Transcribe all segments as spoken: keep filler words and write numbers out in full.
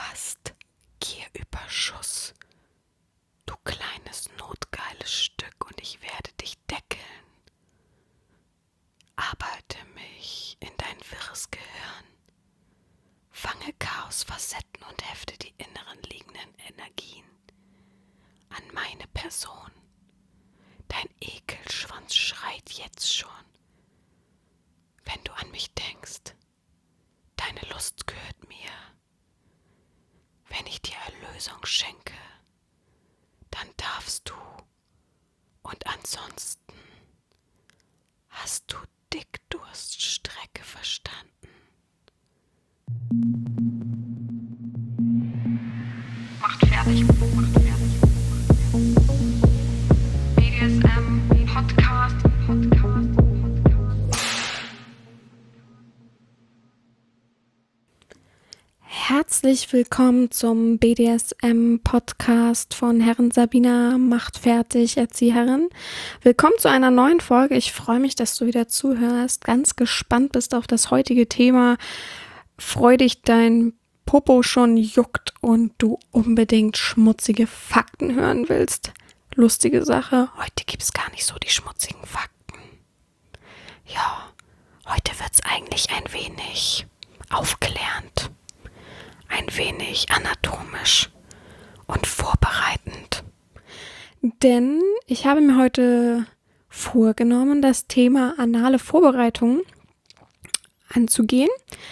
hast Gierüberschuss, du kleines notgeiles Stück, und ich werde dich deckeln. Arbeite mich in dein wirres Gehirn, fange Chaosfacetten und hefte die inneren liegenden Energien an meine Person. Dein Ekelschwanz schreit jetzt schon, wenn du an mich denkst. Deine Lust gehört mir. Wenn ich dir Erlösung schenke, dann darfst du. Und ansonsten hast du Dickdurststrecke verstanden. Macht fertig, macht fertig. B D S M, Podcast, Podcast, Podcast. Herzlich willkommen zum B D S M-Podcast von Herren Sabina Macht fertig, Erzieherin. Willkommen zu einer neuen Folge. Ich freue mich, dass du wieder zuhörst. Ganz gespannt bist auf das heutige Thema. Freu dich, dein Popo schon juckt und du unbedingt schmutzige Fakten hören willst. Lustige Sache, heute gibt es gar nicht so die schmutzigen Fakten. Ja, heute wird es eigentlich ein wenig aufklärend. Ein wenig anatomisch und vorbereitend. Denn ich habe mir heute vorgenommen, das Thema anale Vorbereitung anzugehen.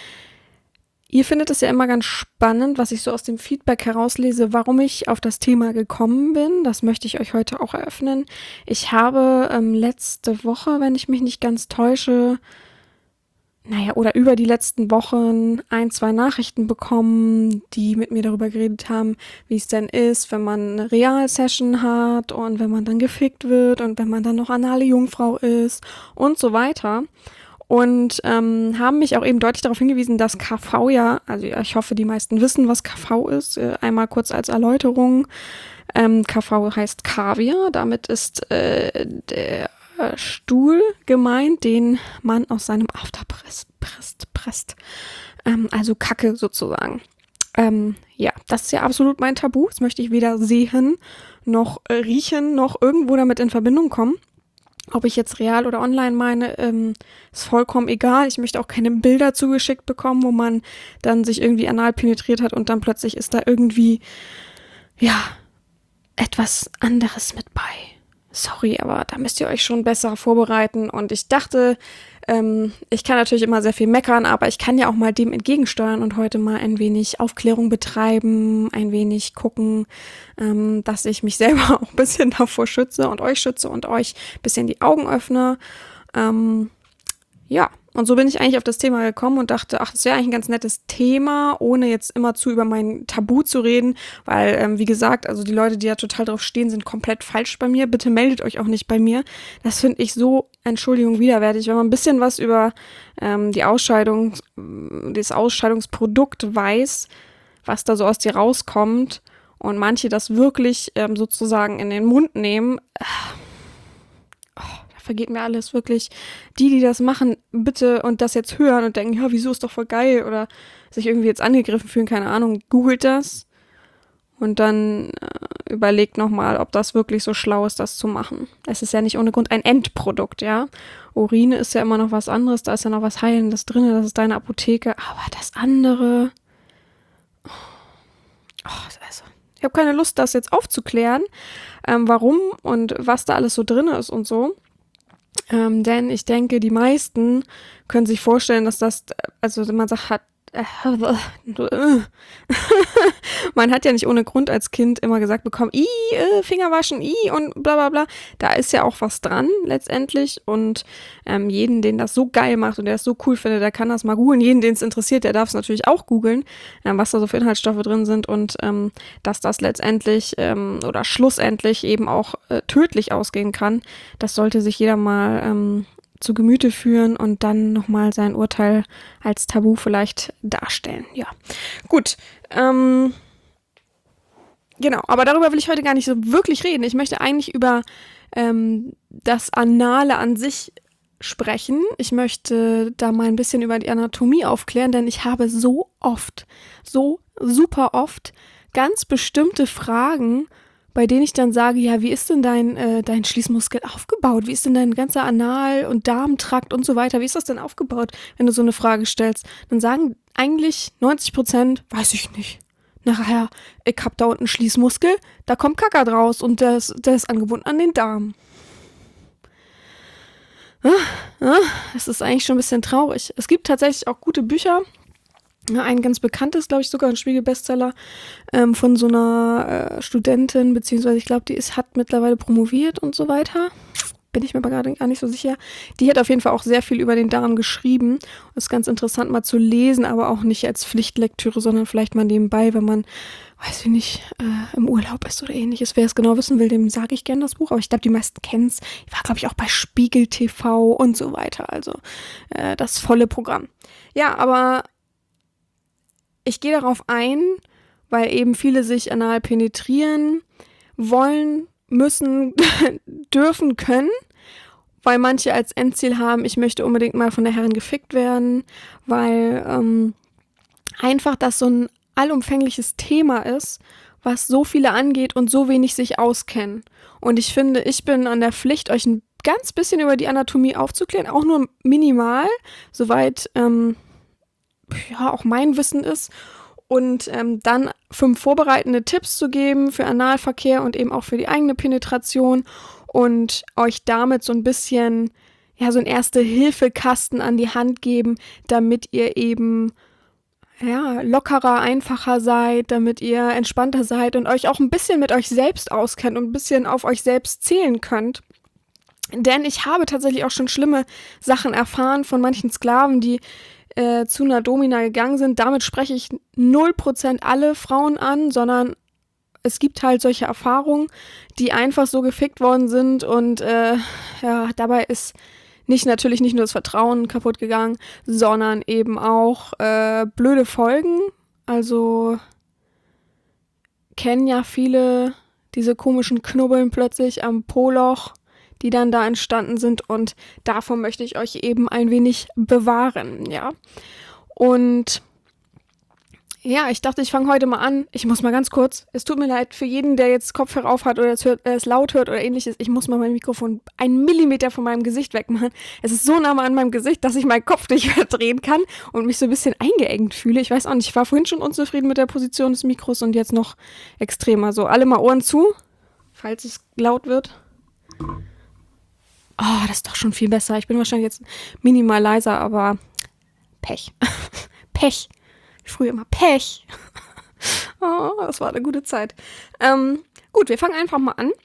Ihr findet es ja immer ganz spannend, was ich so aus dem Feedback herauslese, warum ich auf das Thema gekommen bin. Das möchte ich euch heute auch eröffnen. Ich habe ähm, letzte Woche, wenn ich mich nicht ganz täusche, naja, oder über die letzten Wochen ein, zwei Nachrichten bekommen, die mit mir darüber geredet haben, wie es denn ist, wenn man eine Real-Session hat und wenn man dann gefickt wird und wenn man dann noch anale Jungfrau ist und so weiter. Und ähm, haben mich auch eben deutlich darauf hingewiesen, dass K V ja, also ich hoffe, die meisten wissen, was K V ist. Äh, einmal kurz als Erläuterung. Ähm, K V heißt Kaviar, damit ist äh, der Stuhl gemeint, den man aus seinem After presst, presst, presst. Ähm, also Kacke sozusagen. Ähm, ja, das ist ja absolut mein Tabu. Das möchte ich weder sehen, noch äh, riechen, noch irgendwo damit in Verbindung kommen. Ob ich jetzt real oder online meine, ähm, ist vollkommen egal. Ich möchte auch keine Bilder zugeschickt bekommen, wo man dann sich irgendwie anal penetriert hat und dann plötzlich ist da irgendwie, ja, etwas anderes mit bei. Sorry, aber da müsst ihr euch schon besser vorbereiten. Und ich dachte, ähm, ich kann natürlich immer sehr viel meckern, aber ich kann ja auch mal dem entgegensteuern und heute mal ein wenig Aufklärung betreiben, ein wenig gucken, ähm, dass ich mich selber auch ein bisschen davor schütze und euch schütze und euch ein bisschen die Augen öffne. Ähm, ja, und so bin ich eigentlich auf das Thema gekommen und dachte, ach, das wäre eigentlich ein ganz nettes Thema, ohne jetzt immer zu über mein Tabu zu reden, weil, ähm, wie gesagt, also die Leute, die da total drauf stehen, sind komplett falsch bei mir. Bitte meldet euch auch nicht bei mir. Das finde ich so, Entschuldigung, widerwärtig. Wenn man ein bisschen was über ähm, die Ausscheidung, das Ausscheidungsprodukt weiß, was da so aus dir rauskommt und manche das wirklich ähm, sozusagen in den Mund nehmen, äh, vergeht mir alles, wirklich. Die, die das machen, bitte und das jetzt hören und denken, ja, wieso, ist doch voll geil, oder sich irgendwie jetzt angegriffen fühlen, keine Ahnung, googelt das und dann äh, überlegt nochmal, ob das wirklich so schlau ist, das zu machen. Es ist ja nicht ohne Grund ein Endprodukt, ja. Urine ist ja immer noch was anderes, da ist ja noch was Heilendes drin, das ist deine Apotheke, aber das andere, oh, also, ich habe keine Lust, das jetzt aufzuklären, ähm, warum und was da alles so drin ist und so. Ähm, denn ich denke, die meisten können sich vorstellen, dass das, also man sagt, hat, äh, man hat ja nicht ohne Grund als Kind immer gesagt bekommen, i, äh, Finger waschen, i und bla bla bla. Da ist ja auch was dran letztendlich und ähm, jeden, den das so geil macht und der es so cool findet, der kann das mal googeln. Jeden, den es interessiert, der darf es natürlich auch googeln, ähm, was da so für Inhaltsstoffe drin sind und ähm, dass das letztendlich ähm, oder schlussendlich eben auch äh, tödlich ausgehen kann. Das sollte sich jeder mal ähm, zu Gemüte führen und dann nochmal sein Urteil als Tabu vielleicht darstellen. Ja, gut. Ähm, genau, aber darüber will ich heute gar nicht so wirklich reden. Ich möchte eigentlich über ähm, das Anale an sich sprechen. Ich möchte da mal ein bisschen über die Anatomie aufklären, denn ich habe so oft, so super oft ganz bestimmte Fragen, bei denen ich dann sage, ja, wie ist denn dein, äh, dein Schließmuskel aufgebaut? Wie ist denn dein ganzer Anal- und Darmtrakt und so weiter? Wie ist das denn aufgebaut, wenn du so eine Frage stellst? Dann sagen eigentlich neunzig Prozent, weiß ich nicht. Nachher, ich hab da unten einen Schließmuskel, da kommt Kaka draus und der ist, der ist angebunden an den Darm. Das ist eigentlich schon ein bisschen traurig. Es gibt tatsächlich auch gute Bücher. Ein ganz bekanntes, glaube ich, sogar ein Spiegel-Bestseller ähm, von so einer äh, Studentin, beziehungsweise ich glaube, die ist, hat mittlerweile promoviert und so weiter. Bin ich mir aber gerade gar nicht so sicher. Die hat auf jeden Fall auch sehr viel über den Darm geschrieben. Das ist ganz interessant mal zu lesen, aber auch nicht als Pflichtlektüre, sondern vielleicht mal nebenbei, wenn man, weiß ich nicht, äh, im Urlaub ist oder ähnliches. Wer es genau wissen will, dem sage ich gerne das Buch. Aber ich glaube, die meisten kennen es. Ich war, glaube ich, auch bei Spiegel T V und so weiter. Also äh, das volle Programm. Ja, aber ich gehe darauf ein, weil eben viele sich anal penetrieren wollen, müssen, dürfen, können, weil manche als Endziel haben, ich möchte unbedingt mal von der Herrin gefickt werden, weil ähm, einfach das so ein allumfängliches Thema ist, was so viele angeht und so wenig sich auskennen. Und ich finde, ich bin an der Pflicht, euch ein ganz bisschen über die Anatomie aufzuklären, auch nur minimal, soweit ähm, ja auch mein Wissen ist. Und ähm, dann fünf vorbereitende Tipps zu geben für Analverkehr und eben auch für die eigene Penetration und euch damit so ein bisschen, ja, so ein Erste-Hilfe-Kasten an die Hand geben, damit ihr eben, ja, lockerer, einfacher seid, damit ihr entspannter seid und euch auch ein bisschen mit euch selbst auskennt und ein bisschen auf euch selbst zählen könnt. Denn ich habe tatsächlich auch schon schlimme Sachen erfahren von manchen Sklaven, die Äh, zu einer Domina gegangen sind. Damit spreche ich null Prozent alle Frauen an, sondern es gibt halt solche Erfahrungen, die einfach so gefickt worden sind und äh, ja, dabei ist nicht natürlich nicht nur das Vertrauen kaputt gegangen, sondern eben auch äh, blöde Folgen. Also kennen ja viele diese komischen Knubbeln plötzlich am Po-Loch, die dann da entstanden sind und davon möchte ich euch eben ein wenig bewahren, ja. Und ja, ich dachte, ich fange heute mal an. Ich muss mal ganz kurz, es tut mir leid für jeden, der jetzt Kopfhörer auf hat oder es, hört, äh, es laut hört oder ähnliches, ich muss mal mein Mikrofon einen Millimeter von meinem Gesicht wegmachen. Es ist so nah an meinem Gesicht, dass ich meinen Kopf nicht mehr drehen kann und mich so ein bisschen eingeengt fühle. Ich weiß auch nicht, ich war vorhin schon unzufrieden mit der Position des Mikros und jetzt noch extremer. So, alle mal Ohren zu, falls es laut wird. Oh, das ist doch schon viel besser. Ich bin wahrscheinlich jetzt minimal leiser, aber Pech. Pech. Wie früher immer Pech. Oh, das war eine gute Zeit. Ähm, gut, wir fangen einfach mal an.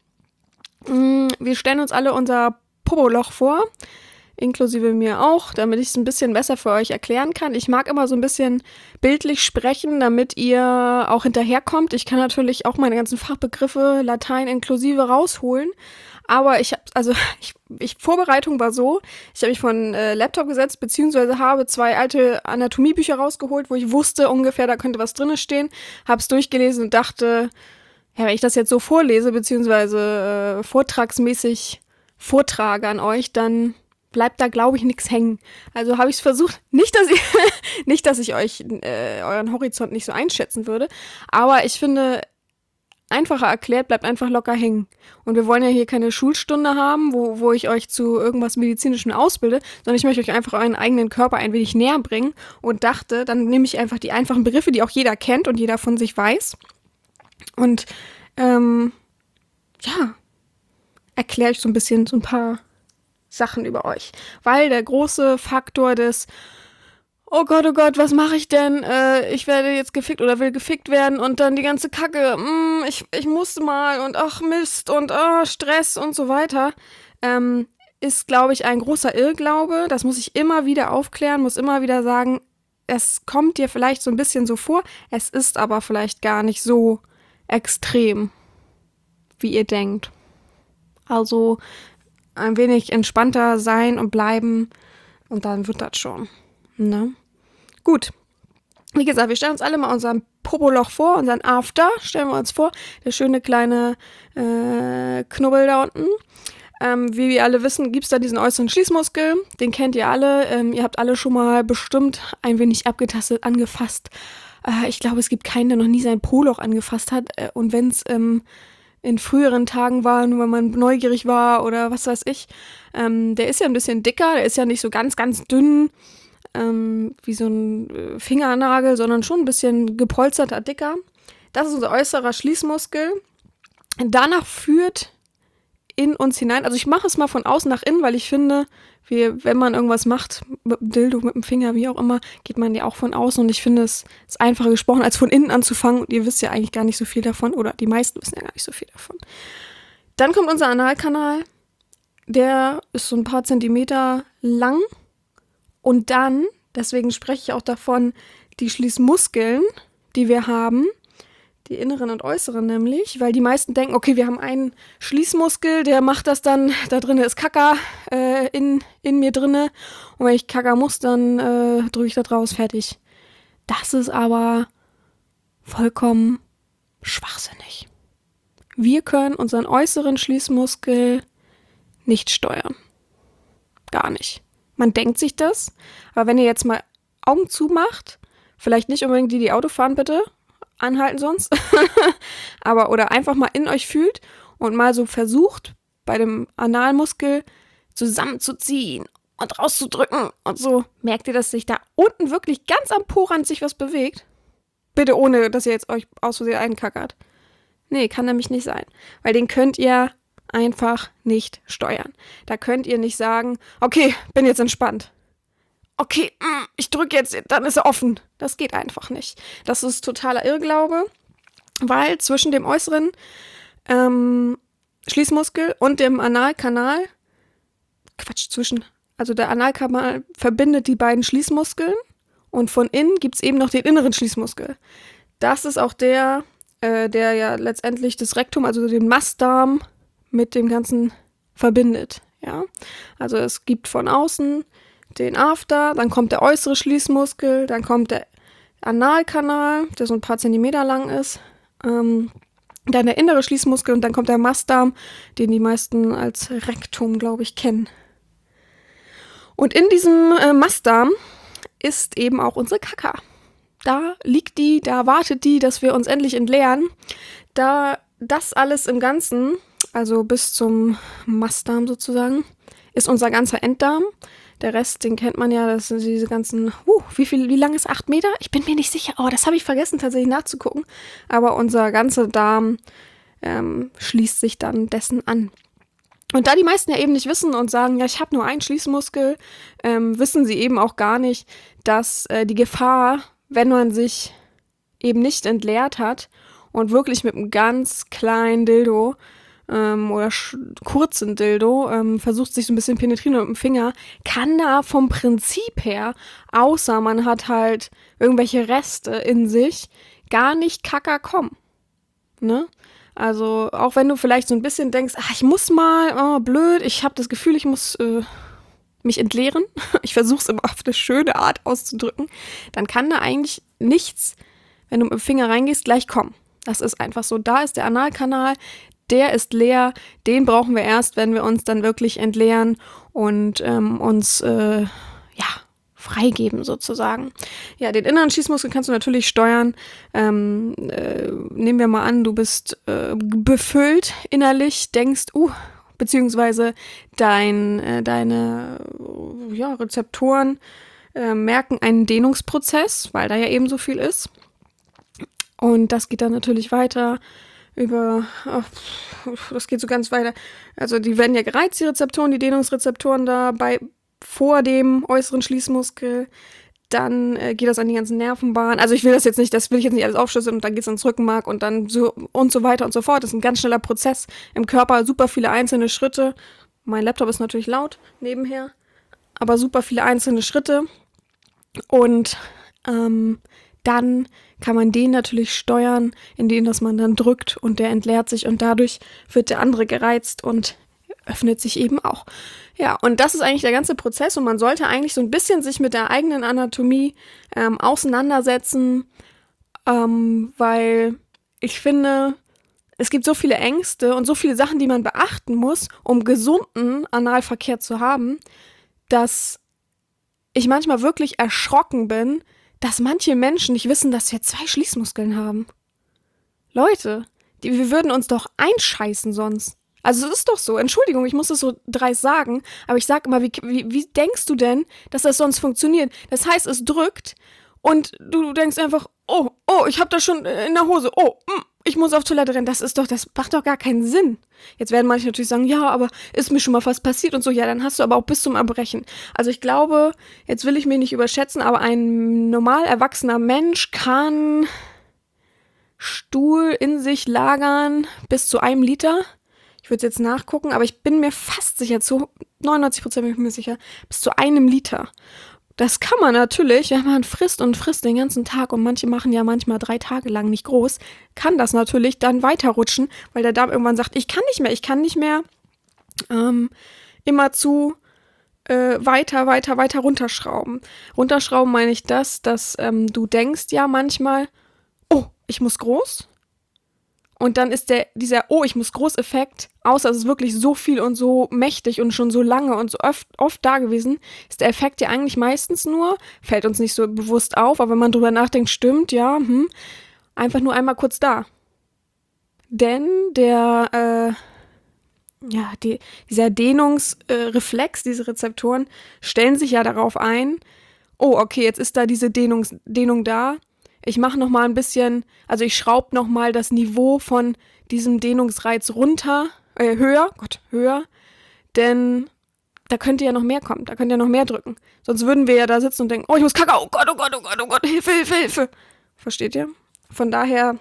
Wir stellen uns alle unser Popoloch vor, inklusive mir auch, damit ich es ein bisschen besser für euch erklären kann. Ich mag immer so ein bisschen bildlich sprechen, damit ihr auch hinterherkommt. Ich kann natürlich auch meine ganzen Fachbegriffe, Latein inklusive, rausholen. Aber ich habe, also ich, ich, Vorbereitung war so, ich habe mich von äh, Laptop gesetzt, beziehungsweise habe zwei alte Anatomiebücher rausgeholt, wo ich wusste ungefähr, da könnte was drin stehen, habe es durchgelesen und dachte, ja, wenn ich das jetzt so vorlese, beziehungsweise äh, vortragsmäßig vortrage an euch, dann bleibt da, glaube ich, nichts hängen. Also habe ich es versucht, nicht, dass ich, nicht, dass ich euch äh, euren Horizont nicht so einschätzen würde, aber ich finde, einfacher erklärt, bleibt einfach locker hängen. Und wir wollen ja hier keine Schulstunde haben, wo, wo ich euch zu irgendwas Medizinischem ausbilde, sondern ich möchte euch einfach euren eigenen Körper ein wenig näher bringen und dachte, dann nehme ich einfach die einfachen Begriffe, die auch jeder kennt und jeder von sich weiß. Und ähm, ja, erkläre ich so ein bisschen so ein paar Sachen über euch. Weil der große Faktor des oh Gott, oh Gott, was mache ich denn? Äh, ich werde jetzt gefickt oder will gefickt werden und dann die ganze Kacke, mm, ich, ich musste mal und ach Mist und oh, Stress und so weiter, ähm, ist, glaube ich, ein großer Irrglaube. Das muss ich immer wieder aufklären, muss immer wieder sagen, es kommt dir vielleicht so ein bisschen so vor, es ist aber vielleicht gar nicht so extrem, wie ihr denkt. Also ein wenig entspannter sein und bleiben und dann wird das schon, ne? Gut, wie gesagt, wir stellen uns alle mal unseren Popoloch vor, unseren After, stellen wir uns vor, der schöne kleine äh, Knubbel da unten. ähm, wie wir alle wissen, gibt es da diesen äußeren Schließmuskel. Den kennt ihr alle. Ähm, ihr habt alle schon mal bestimmt ein wenig abgetastet, angefasst. Äh, ich glaube, es gibt keinen, der noch nie sein Po-Loch angefasst hat. Äh, und wenn es ähm, in früheren Tagen war, nur wenn man neugierig war oder was weiß ich, ähm, der ist ja ein bisschen dicker, der ist ja nicht so ganz, ganz dünn, ähm, wie so ein äh, Fingernagel, sondern schon ein bisschen gepolsterter, dicker. Das ist unser äußerer Schließmuskel. Danach führt in uns hinein, also ich mache es mal von außen nach innen, weil ich finde, wir, wenn man irgendwas macht, mit dem Dildo, mit dem Finger, wie auch immer, geht man ja auch von außen und ich finde, es ist einfacher gesprochen, als von innen anzufangen und ihr wisst ja eigentlich gar nicht so viel davon oder die meisten wissen ja gar nicht so viel davon. Dann kommt unser Analkanal, der ist so ein paar Zentimeter lang und dann, deswegen spreche ich auch davon, die Schließmuskeln, die wir haben, die inneren und äußeren nämlich, weil die meisten denken, okay, wir haben einen Schließmuskel, der macht das dann, da drin ist Kaka äh, in, in mir drinne und wenn ich Kaka muss, dann äh, drücke ich da draus, fertig. Das ist aber vollkommen schwachsinnig. Wir können unseren äußeren Schließmuskel nicht steuern. Gar nicht. Man denkt sich das, aber wenn ihr jetzt mal Augen zumacht, vielleicht nicht unbedingt die, die Auto fahren, bitte, anhalten sonst, aber oder einfach mal in euch fühlt und mal so versucht, bei dem Analmuskel zusammenzuziehen und rauszudrücken und so, merkt ihr, dass sich da unten wirklich ganz am Po-Rand sich was bewegt? Bitte ohne, dass ihr jetzt euch aus Versehen einkackert. Nee, kann nämlich nicht sein, weil den könnt ihr einfach nicht steuern. Da könnt ihr nicht sagen, okay, bin jetzt entspannt. Okay, ich drücke jetzt, dann ist er offen. Das geht einfach nicht. Das ist totaler Irrglaube, weil zwischen dem äußeren ähm, Schließmuskel und dem Analkanal, Quatsch, zwischen, also der Analkanal verbindet die beiden Schließmuskeln und von innen gibt es eben noch den inneren Schließmuskel. Das ist auch der, äh, der ja letztendlich das Rektum, also den Mastdarm mit dem Ganzen verbindet. Ja? Also es gibt von außen den After, dann kommt der äußere Schließmuskel, dann kommt der Analkanal, der so ein paar Zentimeter lang ist, ähm, dann der innere Schließmuskel und dann kommt der Mastdarm, den die meisten als Rektum, glaube ich, kennen. Und in diesem äh, Mastdarm ist eben auch unsere Kaka. Da liegt die, da wartet die, dass wir uns endlich entleeren. Da das alles im Ganzen, also bis zum Mastdarm sozusagen, ist unser ganzer Enddarm. Der Rest, den kennt man ja, das sind diese ganzen, uh, wie viel, wie lang ist acht Meter? Ich bin mir nicht sicher. Oh, das habe ich vergessen tatsächlich nachzugucken. Aber unser ganzer Darm ähm, schließt sich dann dessen an. Und da die meisten ja eben nicht wissen und sagen, ja, ich habe nur einen Schließmuskel, ähm, wissen sie eben auch gar nicht, dass äh, die Gefahr, wenn man sich eben nicht entleert hat und wirklich mit einem ganz kleinen Dildo Ähm, oder sch- kurzen Dildo, ähm, versucht sich so ein bisschen penetrieren mit dem Finger, kann da vom Prinzip her, außer man hat halt irgendwelche Reste in sich, gar nicht Kaka kommen. Ne? Also auch wenn du vielleicht so ein bisschen denkst, ach, ich muss mal, oh, blöd, ich habe das Gefühl, ich muss äh, mich entleeren, ich versuche es immer auf eine schöne Art auszudrücken, dann kann da eigentlich nichts, wenn du mit dem Finger reingehst, gleich kommen. Das ist einfach so. Da ist der Analkanal, der ist leer, den brauchen wir erst, wenn wir uns dann wirklich entleeren und ähm, uns äh, ja, freigeben sozusagen. Ja, den inneren Schließmuskel kannst du natürlich steuern. Ähm, äh, nehmen wir mal an, du bist äh, befüllt innerlich, denkst, uh, beziehungsweise dein, äh, deine äh, ja, Rezeptoren äh, merken einen Dehnungsprozess, weil da ja eben so viel ist. Und das geht dann natürlich weiter über, ach, das geht so ganz weiter. Also die werden ja gereizt, die Rezeptoren, die Dehnungsrezeptoren da bei, vor dem äußeren Schließmuskel. Dann äh, geht das an die ganzen Nervenbahnen. Also ich will das jetzt nicht, das will ich jetzt nicht alles aufschlüsseln und dann geht es ins Rückenmark und dann so und so weiter und so fort. Das ist ein ganz schneller Prozess im Körper, super viele einzelne Schritte. Mein Laptop ist natürlich laut nebenher, aber super viele einzelne Schritte. Und ähm, dann kann man den natürlich steuern, indem dass man dann drückt und der entleert sich und dadurch wird der andere gereizt und öffnet sich eben auch. Ja, und das ist eigentlich der ganze Prozess und man sollte eigentlich so ein bisschen sich mit der eigenen Anatomie ähm, auseinandersetzen, ähm, weil ich finde, es gibt so viele Ängste und so viele Sachen, die man beachten muss, um gesunden Analverkehr zu haben, dass ich manchmal wirklich erschrocken bin, dass manche Menschen nicht wissen, dass wir zwei Schließmuskeln haben. Leute, die, wir würden uns doch einscheißen sonst. Also es ist doch so, Entschuldigung, ich muss das so dreist sagen, aber ich sag immer, wie, wie, wie denkst du denn, dass das sonst funktioniert? Das heißt, es drückt und du denkst einfach, oh, oh, ich hab das schon in der Hose, oh, mm, ich muss auf Toilette rennen. Das ist doch, das macht doch gar keinen Sinn. Jetzt werden manche natürlich sagen, ja, aber ist mir schon mal was passiert und so. Ja, dann hast du aber auch bis zum Erbrechen. Also ich glaube, jetzt will ich mich nicht überschätzen, aber ein normal erwachsener Mensch kann Stuhl in sich lagern bis zu einem Liter. Ich würde jetzt nachgucken, aber ich bin mir fast sicher, zu neunundneunzig Prozent bin ich mir sicher, bis zu einem Liter. Das kann man natürlich, wenn man frisst und frisst den ganzen Tag und manche machen ja manchmal drei Tage lang nicht groß, kann das natürlich dann weiterrutschen, weil der Darm irgendwann sagt, ich kann nicht mehr, ich kann nicht mehr ähm, immer zu äh, weiter, weiter, weiter runterschrauben. Runterschrauben meine ich das, dass ähm, du denkst ja manchmal, oh, ich muss groß. Und dann ist der, dieser Oh, ich muss Groß-Effekt, außer es ist wirklich so viel und so mächtig und schon so lange und so oft, oft da gewesen, ist der Effekt ja eigentlich meistens nur, fällt uns nicht so bewusst auf, aber wenn man drüber nachdenkt, stimmt, ja, hm, einfach nur einmal kurz da. Denn der, äh, ja, die, dieser Dehnungsreflex, äh, diese Rezeptoren stellen sich ja darauf ein, oh, okay, jetzt ist da diese Dehnungs- Dehnung da. Ich mache noch mal ein bisschen, also ich schraube noch mal das Niveau von diesem Dehnungsreiz runter, äh, höher, Gott, höher, denn da könnte ja noch mehr kommen, da könnte ja noch mehr drücken. Sonst würden wir ja da sitzen und denken, oh, ich muss kacken, oh Gott, oh Gott, oh Gott, oh Gott, Hilfe, Hilfe, Hilfe. Versteht ihr? Von daher,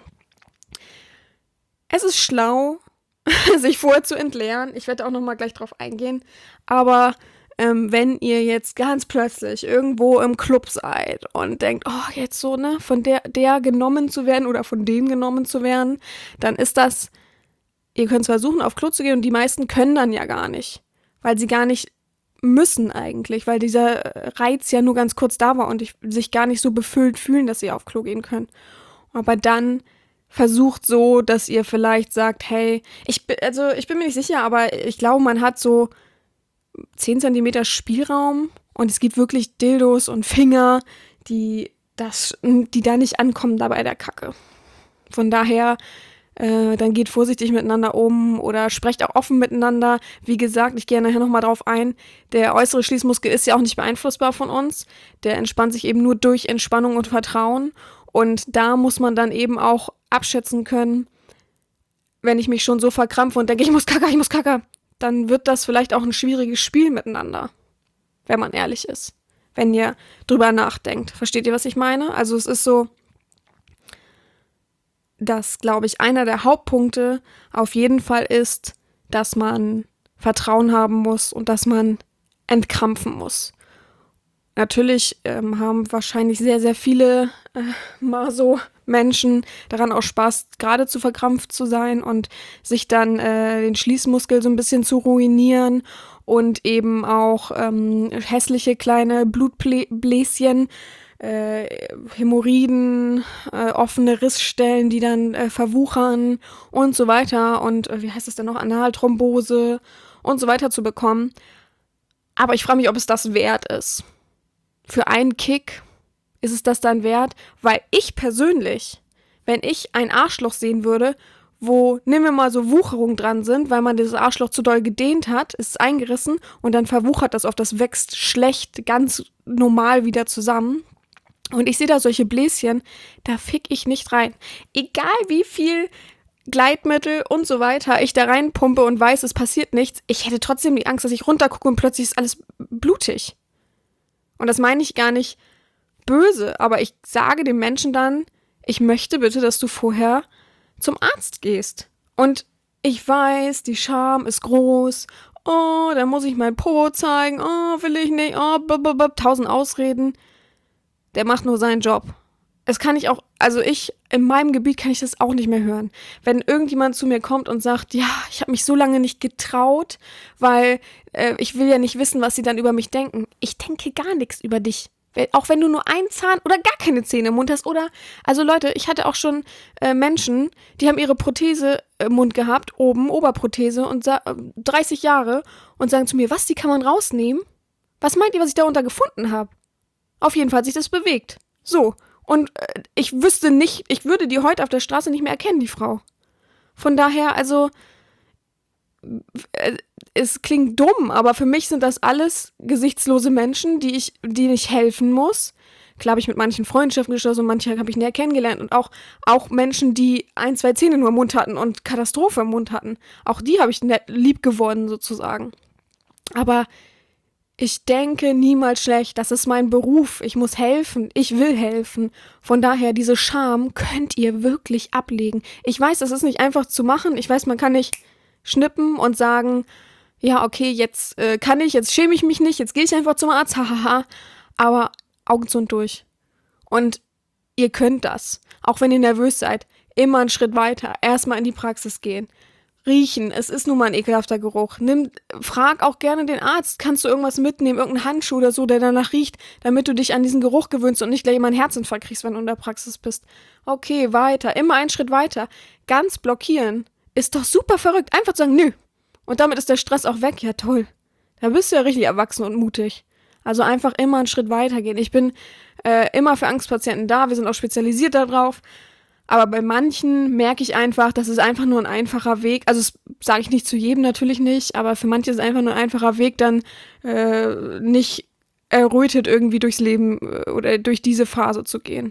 es ist schlau, sich vorher zu entleeren. Ich werde auch noch mal gleich drauf eingehen, aber Ähm, wenn ihr jetzt ganz plötzlich irgendwo im Club seid und denkt, oh, jetzt so, ne, von der, der genommen zu werden oder von dem genommen zu werden, dann ist das, ihr könnt zwar versuchen, auf Klo zu gehen und die meisten können dann ja gar nicht, weil sie gar nicht müssen eigentlich, weil dieser Reiz ja nur ganz kurz da war und ich, sich gar nicht so befüllt fühlen, dass sie auf Klo gehen können. Aber dann versucht so, dass ihr vielleicht sagt, hey, ich, also ich bin mir nicht sicher, aber ich glaube, man hat so zehn Zentimeter Spielraum und es gibt wirklich Dildos und Finger, die das, die da nicht ankommen da bei der Kacke. Von daher, äh, dann geht vorsichtig miteinander um oder sprecht auch offen miteinander. Wie gesagt, ich gehe nachher nochmal drauf ein, der äußere Schließmuskel ist ja auch nicht beeinflussbar von uns. Der entspannt sich eben nur durch Entspannung und Vertrauen und da muss man dann eben auch abschätzen können, wenn ich mich schon so verkrampfe und denke, ich muss kacker, ich muss kacker, dann wird das vielleicht auch ein schwieriges Spiel miteinander, wenn man ehrlich ist, wenn ihr drüber nachdenkt. Versteht ihr, was ich meine? Also es ist so, dass, glaube ich, einer der Hauptpunkte auf jeden Fall ist, dass man Vertrauen haben muss und dass man entkrampfen muss. Natürlich ähm, haben wahrscheinlich sehr, sehr viele äh, Maso-Menschen daran auch Spaß, gerade zu verkrampft zu sein und sich dann äh, den Schließmuskel so ein bisschen zu ruinieren und eben auch ähm, hässliche kleine Blutbläschen, äh, Hämorrhoiden, äh, offene Rissstellen, die dann äh, verwuchern und so weiter und äh, wie heißt das denn noch, Analthrombose und so weiter zu bekommen. Aber ich frage mich, ob es das wert ist. Für einen Kick ist es das dann wert, weil ich persönlich, wenn ich ein Arschloch sehen würde, wo, nehmen wir mal so Wucherungen dran sind, weil man dieses Arschloch zu doll gedehnt hat, ist es eingerissen und dann verwuchert das oft, das wächst schlecht, ganz normal wieder zusammen. Und ich sehe da solche Bläschen, da fick ich nicht rein. Egal wie viel Gleitmittel und so weiter ich da reinpumpe und weiß, es passiert nichts, ich hätte trotzdem die Angst, dass ich runtergucke und plötzlich ist alles blutig. Und das meine ich gar nicht böse, aber ich sage dem Menschen dann, ich möchte bitte, dass du vorher zum Arzt gehst. Und ich weiß, die Scham ist groß. Oh, dann muss ich mein Po zeigen. Oh, will ich nicht. Oh, blablabla. Tausend Ausreden. Der macht nur seinen Job. Es kann ich auch, also ich, in meinem Gebiet kann ich das auch nicht mehr hören. Wenn irgendjemand zu mir kommt und sagt, ja, ich habe mich so lange nicht getraut, weil äh, ich will ja nicht wissen, was sie dann über mich denken. Ich denke gar nichts über dich. Auch wenn du nur einen Zahn oder gar keine Zähne im Mund hast. Oder, also Leute, ich hatte auch schon äh, Menschen, die haben ihre Prothese im Mund gehabt, oben, Oberprothese, und sa- dreißig Jahre und sagen zu mir, was, die kann man rausnehmen? Was meint ihr, was ich darunter gefunden habe? Auf jeden Fall hat sich das bewegt. So. Und äh, ich wüsste nicht, ich würde die heute auf der Straße nicht mehr erkennen, die Frau. Von daher, also, äh, es klingt dumm, aber für mich sind das alles gesichtslose Menschen, die ich, denen ich helfen muss. Klar habe ich mit manchen Freundschaften geschlossen und manche habe ich näher kennengelernt. Und auch, auch Menschen, die ein, zwei Zähne nur im Mund hatten und Katastrophe im Mund hatten. Auch die habe ich nett, lieb gewonnen, sozusagen. Aber ich denke niemals schlecht. Das ist mein Beruf. Ich muss helfen. Ich will helfen. Von daher, diese Scham könnt ihr wirklich ablegen. Ich weiß, das ist nicht einfach zu machen. Ich weiß, man kann nicht schnippen und sagen, ja, okay, jetzt äh, kann ich, jetzt schäme ich mich nicht, jetzt gehe ich einfach zum Arzt, hahaha. Aber Augen zu und durch. Und ihr könnt das. Auch wenn ihr nervös seid. Immer einen Schritt weiter. Erstmal in die Praxis gehen. Riechen, es ist nun mal ein ekelhafter Geruch. Nimm, frag auch gerne den Arzt, kannst du irgendwas mitnehmen, irgendeinen Handschuh oder so, der danach riecht, damit du dich an diesen Geruch gewöhnst und nicht gleich immer einen Herzinfarkt kriegst, wenn du in der Praxis bist. Okay, weiter, immer einen Schritt weiter. Ganz blockieren ist doch super verrückt. Einfach sagen, nö. Und damit ist der Stress auch weg. Ja, toll. Da bist du ja richtig erwachsen und mutig. Also einfach immer einen Schritt weitergehen. Ich bin äh, immer für Angstpatienten da. Wir sind auch spezialisiert darauf. Aber bei manchen merke ich einfach, das ist einfach nur ein einfacher Weg. Also das sage ich nicht zu jedem, natürlich nicht. Aber für manche ist es einfach nur ein einfacher Weg, dann äh, nicht errötet irgendwie durchs Leben äh, oder durch diese Phase zu gehen.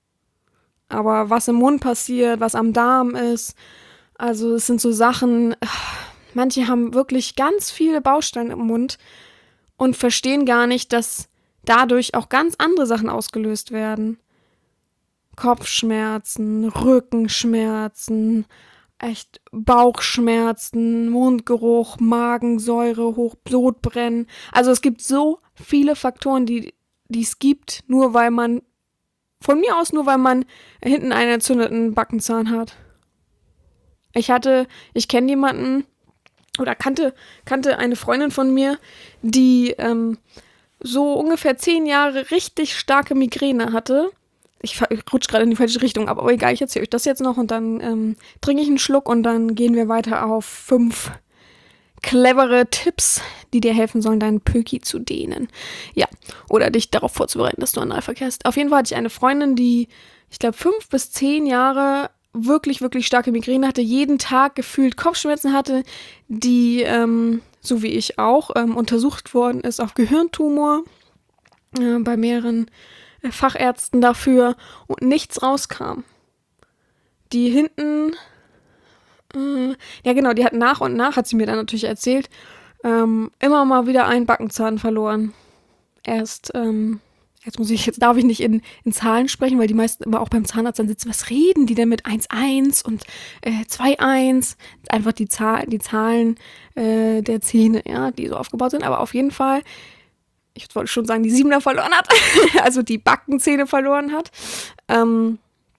Aber was im Mund passiert, was am Darm ist, also es sind so Sachen, manche haben wirklich ganz viele Bausteine im Mund und verstehen gar nicht, dass dadurch auch ganz andere Sachen ausgelöst werden. Kopfschmerzen, Rückenschmerzen, echt Bauchschmerzen, Mundgeruch, Magensäure, hoch, Sodbrennen. Also es gibt so viele Faktoren, die die es gibt, nur weil man, von mir aus nur weil man hinten einen entzündeten Backenzahn hat. Ich hatte, ich kenne jemanden oder kannte, kannte eine Freundin von mir, die ähm, so ungefähr zehn Jahre richtig starke Migräne hatte. Ich, ich rutsche gerade in die falsche Richtung, aber egal, ich erzähle euch das jetzt noch und dann ähm, trinke ich einen Schluck und dann gehen wir weiter auf fünf clevere Tipps, die dir helfen sollen, deinen Pöki zu dehnen. Ja, oder dich darauf vorzubereiten, dass du Analverkehr hast. Auf jeden Fall hatte ich eine Freundin, die, ich glaube, fünf bis zehn Jahre wirklich, wirklich starke Migräne hatte, jeden Tag gefühlt Kopfschmerzen hatte, die, ähm, so wie ich auch, ähm, untersucht worden ist auf Gehirntumor äh, bei mehreren äh, Fachärzten dafür und nichts rauskam. Die hinten, äh, ja genau, die hat nach und nach, hat sie mir dann natürlich erzählt, ähm, immer mal wieder einen Backenzahn verloren. Erst, ähm, Jetzt muss ich, jetzt darf ich nicht in, in Zahlen sprechen, weil die meisten immer auch beim Zahnarzt dann sitzen. Was reden die denn mit eins eins und äh, zwei eins? Einfach die, Zahl, die Zahlen äh, der Zähne, ja, die so aufgebaut sind. Aber auf jeden Fall, ich wollte schon sagen, die Siebener verloren hat, also die Backenzähne verloren hat. Ähm,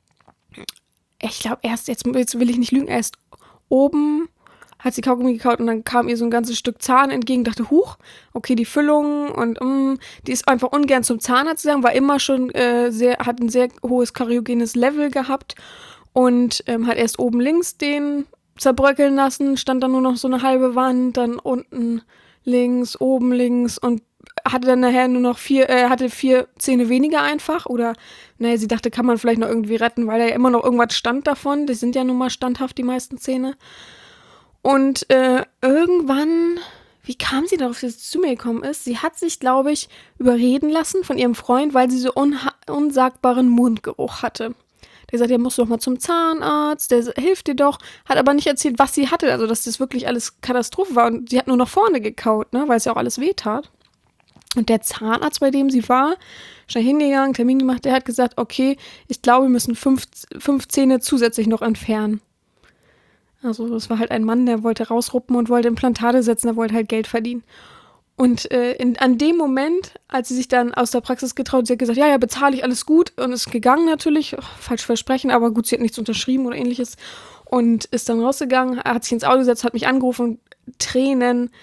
ich glaube erst, jetzt, jetzt will ich nicht lügen, erst oben hat sie Kaugummi gekaut und dann kam ihr so ein ganzes Stück Zahn entgegen, dachte, huch, okay, die Füllung und um, die ist einfach ungern zum Zahnarzt gegangen, war immer schon äh, sehr, hat ein sehr hohes kariogenes Level gehabt und ähm, hat erst oben links den zerbröckeln lassen, stand dann nur noch so eine halbe Wand, dann unten links, oben links und hatte dann nachher nur noch vier, äh, hatte vier Zähne weniger einfach oder, naja, sie dachte, kann man vielleicht noch irgendwie retten, weil da ja immer noch irgendwas stand davon, die sind ja nun mal standhaft, die meisten Zähne. Und äh, irgendwann, wie kam sie darauf, dass sie zu mir gekommen ist? Sie hat sich, glaube ich, überreden lassen von ihrem Freund, weil sie so unha- unsagbaren Mundgeruch hatte. Der sagt, ja, musst du doch mal zum Zahnarzt, der hilft dir doch, hat aber nicht erzählt, was sie hatte, also dass das wirklich alles Katastrophe war. Und sie hat nur nach vorne gekaut, ne, weil es ja auch alles wehtat. Und der Zahnarzt, bei dem sie war, schnell hingegangen, Termin gemacht, der hat gesagt, okay, ich glaube, wir müssen fünf, fünf Zähne zusätzlich noch entfernen. Also das war halt ein Mann, der wollte rausruppen und wollte Implantate setzen, der wollte halt Geld verdienen. Und äh, in, an dem Moment, als sie sich dann aus der Praxis getraut, sie hat gesagt, ja, ja, bezahle ich, alles gut. Und ist gegangen natürlich, oh, falsch versprechen, aber gut, sie hat nichts unterschrieben oder ähnliches. Und ist dann rausgegangen, hat sich ins Auto gesetzt, hat mich angerufen, Tränen,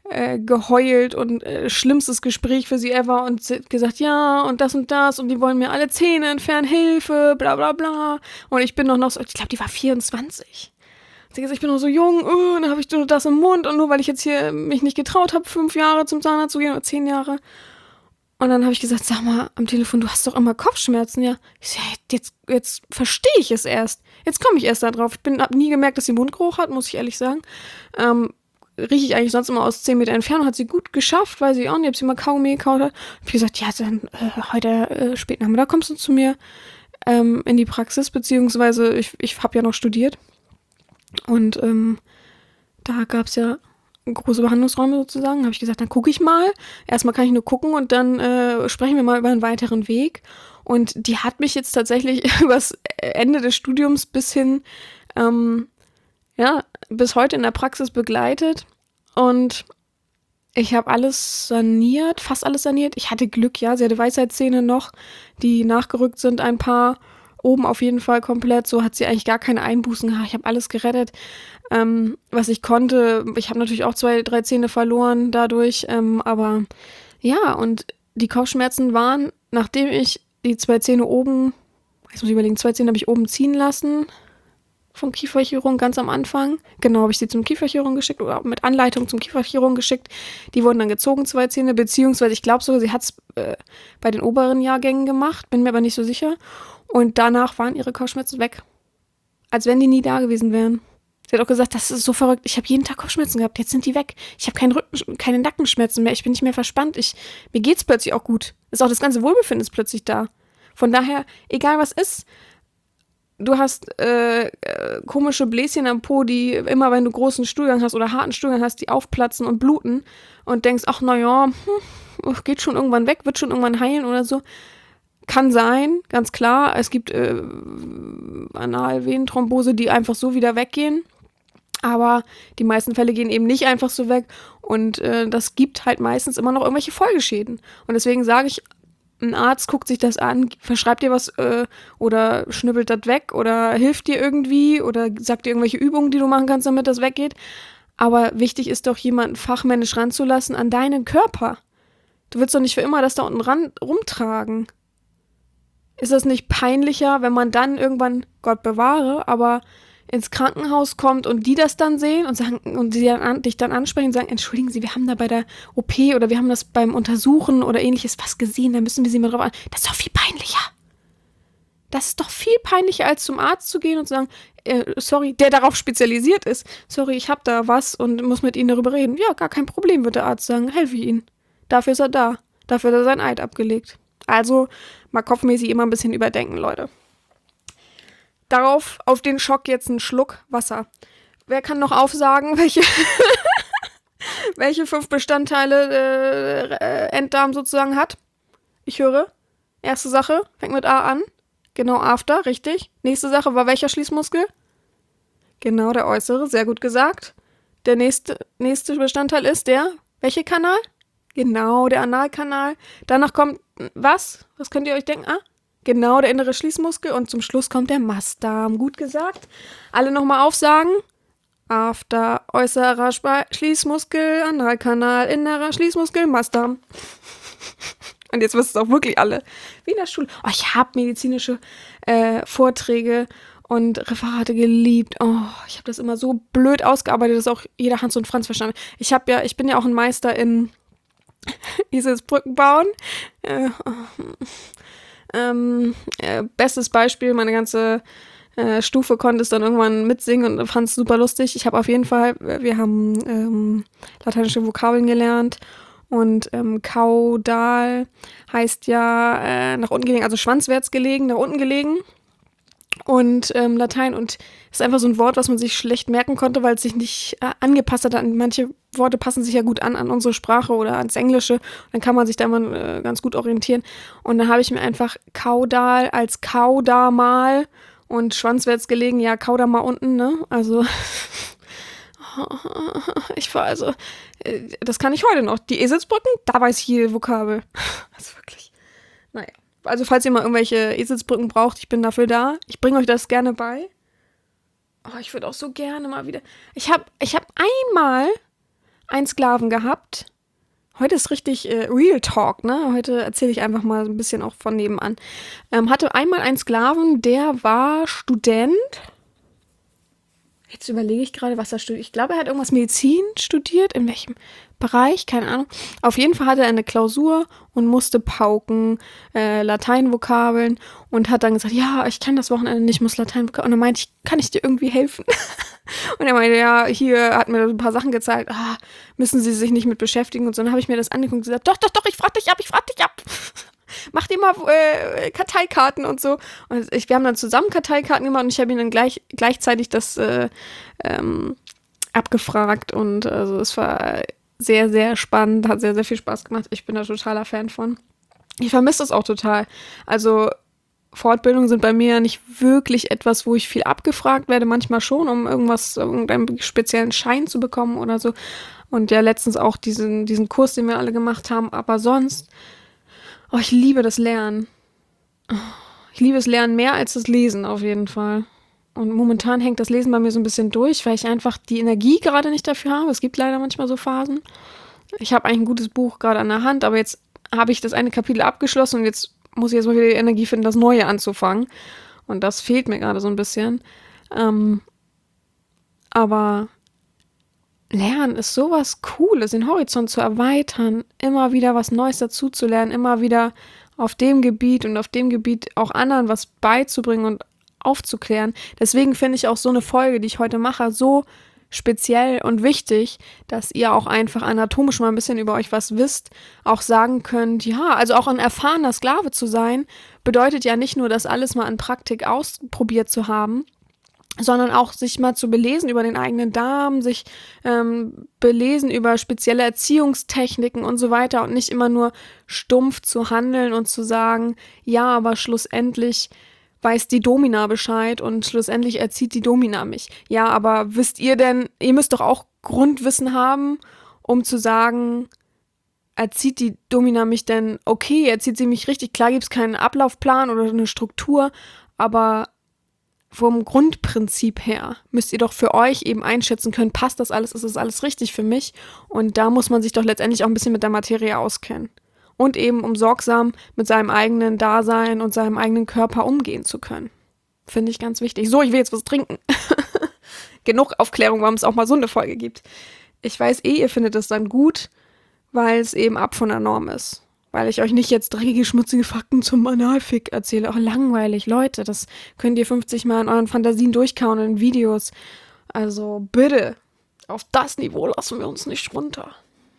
äh, geheult und äh, schlimmstes Gespräch für sie ever und sie hat gesagt, ja, und das und das und die wollen mir alle Zähne entfernen, Hilfe, bla bla bla. Und ich bin doch noch so, ich glaube, die war vierundzwanzig. Sie hat gesagt, ich bin noch so jung, uh, und dann habe ich nur das im Mund und nur weil ich jetzt hier mich nicht getraut habe, fünf Jahre zum Zahnarzt zu gehen oder zehn Jahre. Und dann habe ich gesagt, sag mal, am Telefon, du hast doch immer Kopfschmerzen, ja. Ich so, ja, jetzt, jetzt verstehe ich es erst. Jetzt komme ich erst da drauf. Ich habe nie gemerkt, dass sie Mundgeruch hat, muss ich ehrlich sagen. Ähm, rieche ich eigentlich sonst immer aus zehn Meter Entfernung. Hat sie gut geschafft, weiß ich auch nicht, ob sie mal Kaugummi gekaut hat. Ich habe gesagt, ja, dann äh, heute äh, spät Nachmittag kommst du zu mir ähm, in die Praxis, beziehungsweise ich, ich habe ja noch studiert. Und ähm, da gab es ja große Behandlungsräume sozusagen. Habe ich gesagt, dann gucke ich mal. Erstmal kann ich nur gucken und dann äh, sprechen wir mal über einen weiteren Weg. Und die hat mich jetzt tatsächlich übers Ende des Studiums bis hin, ähm, ja, bis heute in der Praxis begleitet. Und ich habe alles saniert, fast alles saniert. Ich hatte Glück, ja. Sie hatte Weisheitszähne noch, die nachgerückt sind, ein paar. Oben auf jeden Fall komplett. So hat sie eigentlich gar keine Einbußen gehabt. Ich habe alles gerettet, ähm, was ich konnte. Ich habe natürlich auch zwei, drei Zähne verloren dadurch. Ähm, aber ja, und die Kopfschmerzen waren, nachdem ich die zwei Zähne oben, jetzt muss ich überlegen, zwei Zähne habe ich oben ziehen lassen vom Kieferchirurgen ganz am Anfang. Genau, habe ich sie zum Kieferchirurgen geschickt oder mit Anleitung zum Kieferchirurgen geschickt. Die wurden dann gezogen, zwei Zähne, beziehungsweise ich glaube sogar, sie hat es äh, bei den oberen Jahrgängen gemacht, bin mir aber nicht so sicher. Und danach waren ihre Kopfschmerzen weg. Als wenn die nie da gewesen wären. Sie hat auch gesagt, das ist so verrückt. Ich habe jeden Tag Kopfschmerzen gehabt, jetzt sind die weg. Ich habe keinen Rücken, keine Nackenschmerzen mehr. Ich bin nicht mehr verspannt. Ich, mir geht's plötzlich auch gut. Ist auch das ganze Wohlbefinden ist plötzlich da. Von daher, egal was ist, du hast äh, äh, komische Bläschen am Po, die immer, wenn du großen Stuhlgang hast oder harten Stuhlgang hast, die aufplatzen und bluten und denkst, ach naja, hm, geht schon irgendwann weg, wird schon irgendwann heilen oder so. Kann sein, ganz klar. Es gibt äh, Analvenenthrombose, die einfach so wieder weggehen. Aber die meisten Fälle gehen eben nicht einfach so weg. Und äh, das gibt halt meistens immer noch irgendwelche Folgeschäden. Und deswegen sage ich, ein Arzt guckt sich das an, verschreibt dir was äh, oder schnippelt das weg oder hilft dir irgendwie oder sagt dir irgendwelche Übungen, die du machen kannst, damit das weggeht. Aber wichtig ist doch, jemanden fachmännisch ranzulassen an deinen Körper. Du willst doch nicht für immer das da unten ran rumtragen. Ist das nicht peinlicher, wenn man dann irgendwann, Gott bewahre, aber ins Krankenhaus kommt und die das dann sehen und sagen und sie dann an, dich dann ansprechen und sagen, entschuldigen Sie, wir haben da bei der O P oder wir haben das beim Untersuchen oder ähnliches was gesehen, da müssen wir Sie mal drauf an. Das ist doch viel peinlicher. Das ist doch viel peinlicher, als zum Arzt zu gehen und zu sagen, äh, sorry, der darauf spezialisiert ist. Sorry, ich habe da was und muss mit Ihnen darüber reden. Ja, gar kein Problem, wird der Arzt sagen, helfe ich Ihnen. Dafür ist er da. Dafür hat er sein Eid abgelegt. Also mal kopfmäßig immer ein bisschen überdenken, Leute. Darauf, auf den Schock jetzt einen Schluck Wasser. Wer kann noch aufsagen, welche, welche fünf Bestandteile äh, Enddarm sozusagen hat? Ich höre. Erste Sache, fängt mit A an. Genau, After, richtig. Nächste Sache war welcher Schließmuskel? Genau, der äußere, sehr gut gesagt. Der nächste, nächste Bestandteil ist der, welcher Kanal? Genau, der Analkanal. Danach kommt was? Was könnt ihr euch denken? Ah, genau, der innere Schließmuskel. Und zum Schluss kommt der Mastdarm. Gut gesagt. Alle nochmal aufsagen. After, äußerer Sp- Schließmuskel, Analkanal, innerer Schließmuskel, Mastdarm. Und jetzt wisst ihr es auch wirklich alle. Wie in der Schule. Oh, ich habe medizinische äh, Vorträge und Referate geliebt. Oh, ich habe das immer so blöd ausgearbeitet, dass auch jeder Hans und Franz verstanden hat. Ich habe ja, ich bin ja auch ein Meister in Eselsbrücken bauen. Äh, ähm, äh, bestes Beispiel, meine ganze äh, Stufe konnte es dann irgendwann mitsingen und fand es super lustig. Ich habe auf jeden Fall, wir haben ähm, lateinische Vokabeln gelernt und ähm, kaudal heißt ja äh, nach unten gelegen, also schwanzwärts gelegen, nach unten gelegen. Und ähm, Latein und ist einfach so ein Wort, was man sich schlecht merken konnte, weil es sich nicht äh, angepasst hat. An manche Worte passen sich ja gut an, an unsere Sprache oder ans Englische. Dann kann man sich da mal äh, ganz gut orientieren. Und dann habe ich mir einfach kaudal als kaudamal und schwanzwärts gelegen, ja, kauda mal unten, ne? Also, ich war also, äh, das kann ich heute noch. Die Eselsbrücken, da weiß ich jede Vokabel. Also wirklich, naja. Also falls ihr mal irgendwelche Eselsbrücken braucht, ich bin dafür da. Ich bringe euch das gerne bei. Oh, ich würde auch so gerne mal wieder. Ich habe ich hab einmal, einen Sklaven gehabt. Heute ist richtig äh, Real Talk, ne? Heute erzähle ich einfach mal ein bisschen auch von nebenan. Ähm, hatte einmal einen Sklaven, der war Student. Jetzt überlege ich gerade, was er studiert. Ich glaube, er hat irgendwas Medizin studiert. In welchem Bereich? Keine Ahnung. Auf jeden Fall hatte er eine Klausur und musste pauken, äh, Lateinvokabeln und hat dann gesagt, ja, ich kann das Wochenende nicht, muss Lateinvokabeln. Und dann meinte ich, kann ich dir irgendwie helfen? Und er meinte, ja, hier hat mir ein paar Sachen gezeigt, ah, müssen Sie sich nicht mit beschäftigen und so. Dann habe ich mir das angeguckt und gesagt, doch, doch, doch, ich frag dich ab, ich frag dich ab. Mach dir mal äh, Karteikarten und so. Und ich, wir haben dann zusammen Karteikarten gemacht und ich habe ihn dann gleich, gleichzeitig das äh, ähm, abgefragt. Und also es war sehr, sehr spannend, hat sehr, sehr viel Spaß gemacht. Ich bin da totaler Fan von. Ich vermisse das auch total. Also Fortbildungen sind bei mir nicht wirklich etwas, wo ich viel abgefragt werde. Manchmal schon, um irgendwas, irgendeinen speziellen Schein zu bekommen oder so. Und ja, letztens auch diesen, diesen Kurs, den wir alle gemacht haben. Aber sonst... Oh, ich liebe das Lernen. Ich liebe das Lernen mehr als das Lesen auf jeden Fall. Und momentan hängt das Lesen bei mir so ein bisschen durch, weil ich einfach die Energie gerade nicht dafür habe. Es gibt leider manchmal so Phasen. Ich habe eigentlich ein gutes Buch gerade an der Hand, aber jetzt habe ich das eine Kapitel abgeschlossen und jetzt muss ich jetzt mal wieder die Energie finden, das Neue anzufangen. Und das fehlt mir gerade so ein bisschen. Ähm, aber... Lernen ist sowas Cooles, den Horizont zu erweitern, immer wieder was Neues dazuzulernen, immer wieder auf dem Gebiet und auf dem Gebiet auch anderen was beizubringen und aufzuklären. Deswegen finde ich auch so eine Folge, die ich heute mache, so speziell und wichtig, dass ihr auch einfach anatomisch mal ein bisschen über euch was wisst, auch sagen könnt, ja, also auch ein erfahrener Sklave zu sein, bedeutet ja nicht nur, das alles mal an Praktik ausprobiert zu haben, sondern auch sich mal zu belesen über den eigenen Darm, sich ähm, belesen über spezielle Erziehungstechniken und so weiter und nicht immer nur stumpf zu handeln und zu sagen, ja, aber schlussendlich weiß die Domina Bescheid und schlussendlich erzieht die Domina mich. Ja, aber wisst ihr denn, ihr müsst doch auch Grundwissen haben, um zu sagen, erzieht die Domina mich denn okay, erzieht sie mich richtig? Klar gibt es keinen Ablaufplan oder eine Struktur, aber vom Grundprinzip her müsst ihr doch für euch eben einschätzen können, passt das alles, ist das alles richtig für mich? Und da muss man sich doch letztendlich auch ein bisschen mit der Materie auskennen. Und eben, um sorgsam mit seinem eigenen Dasein und seinem eigenen Körper umgehen zu können. Finde ich ganz wichtig. So, ich will jetzt was trinken. Genug Aufklärung, warum es auch mal so eine Folge gibt. Ich weiß eh, ihr findet es dann gut, weil es eben ab von der Norm ist. Weil ich euch nicht jetzt dreckige, schmutzige Fakten zum Analfick erzähle. Auch langweilig, Leute. Das könnt ihr fünfzig Mal in euren Fantasien durchkauen in Videos. Also bitte, auf das Niveau lassen wir uns nicht runter.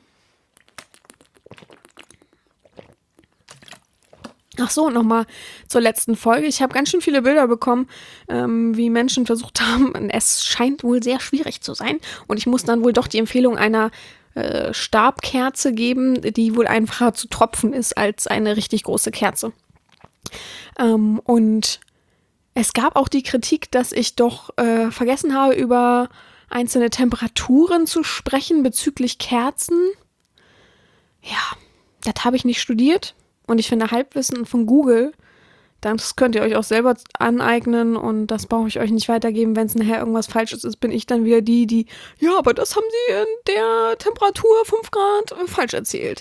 Ach so, nochmal zur letzten Folge. Ich habe ganz schön viele Bilder bekommen, ähm, wie Menschen versucht haben. Es scheint wohl sehr schwierig zu sein. Und ich muss dann wohl doch die Empfehlung einer äh, Stabkerze geben, die wohl einfacher zu tropfen ist als eine richtig große Kerze. Ähm, und es gab auch die Kritik, dass ich doch äh, vergessen habe, über einzelne Temperaturen zu sprechen bezüglich Kerzen. Ja, das habe ich nicht studiert. Und ich finde Halbwissen von Google, das könnt ihr euch auch selber aneignen und das brauche ich euch nicht weitergeben. Wenn es nachher irgendwas Falsches ist, bin ich dann wieder die, die, ja, aber das haben sie in der Temperatur fünf Grad falsch erzählt.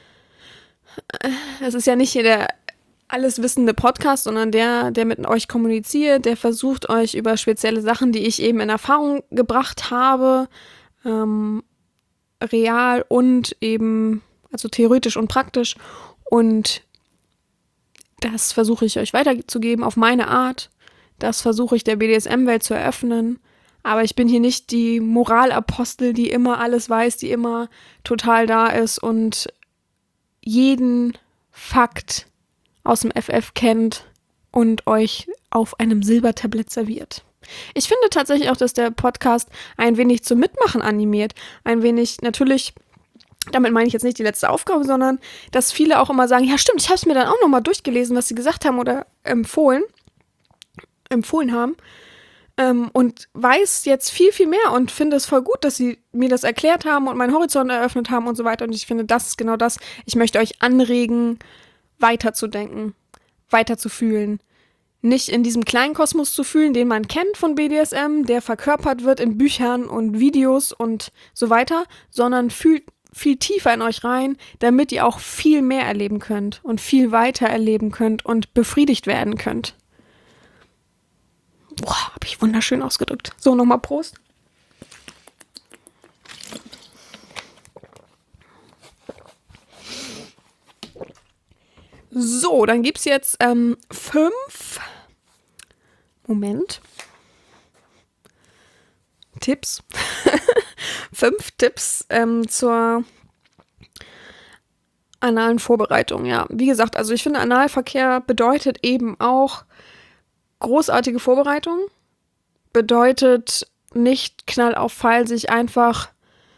Das ist ja nicht hier der alleswissende Podcast, sondern der, der mit euch kommuniziert, der versucht euch über spezielle Sachen, die ich eben in Erfahrung gebracht habe, ähm, real und eben, also theoretisch und praktisch. Und das versuche ich euch weiterzugeben auf meine Art. Das versuche ich der B D S M-Welt zu eröffnen. Aber ich bin hier nicht die Moralapostel, die immer alles weiß, die immer total da ist und jeden Fakt aus dem F F kennt und euch auf einem Silbertablett serviert. Ich finde tatsächlich auch, dass der Podcast ein wenig zum Mitmachen animiert. Ein wenig, natürlich... Damit meine ich jetzt nicht die letzte Aufgabe, sondern dass viele auch immer sagen, ja stimmt, ich habe es mir dann auch nochmal durchgelesen, was sie gesagt haben oder empfohlen, empfohlen haben ähm, und weiß jetzt viel, viel mehr und finde es voll gut, dass sie mir das erklärt haben und meinen Horizont eröffnet haben und so weiter. Und ich finde, das ist genau das. Ich möchte euch anregen, weiterzudenken, weiterzufühlen, nicht in diesem kleinen Kosmos zu fühlen, den man kennt von B D S M, der verkörpert wird in Büchern und Videos und so weiter, sondern fühlt viel tiefer in euch rein, damit ihr auch viel mehr erleben könnt und viel weiter erleben könnt und befriedigt werden könnt. Boah, habe ich wunderschön ausgedrückt. So, nochmal Prost. So, dann gibt es jetzt ähm, fünf Moment. Tipps. fünf Tipps ähm, zur analen Vorbereitung. Ja, wie gesagt, also ich finde, Analverkehr bedeutet eben auch großartige Vorbereitung. Bedeutet nicht Knall auf Fall, sich einfach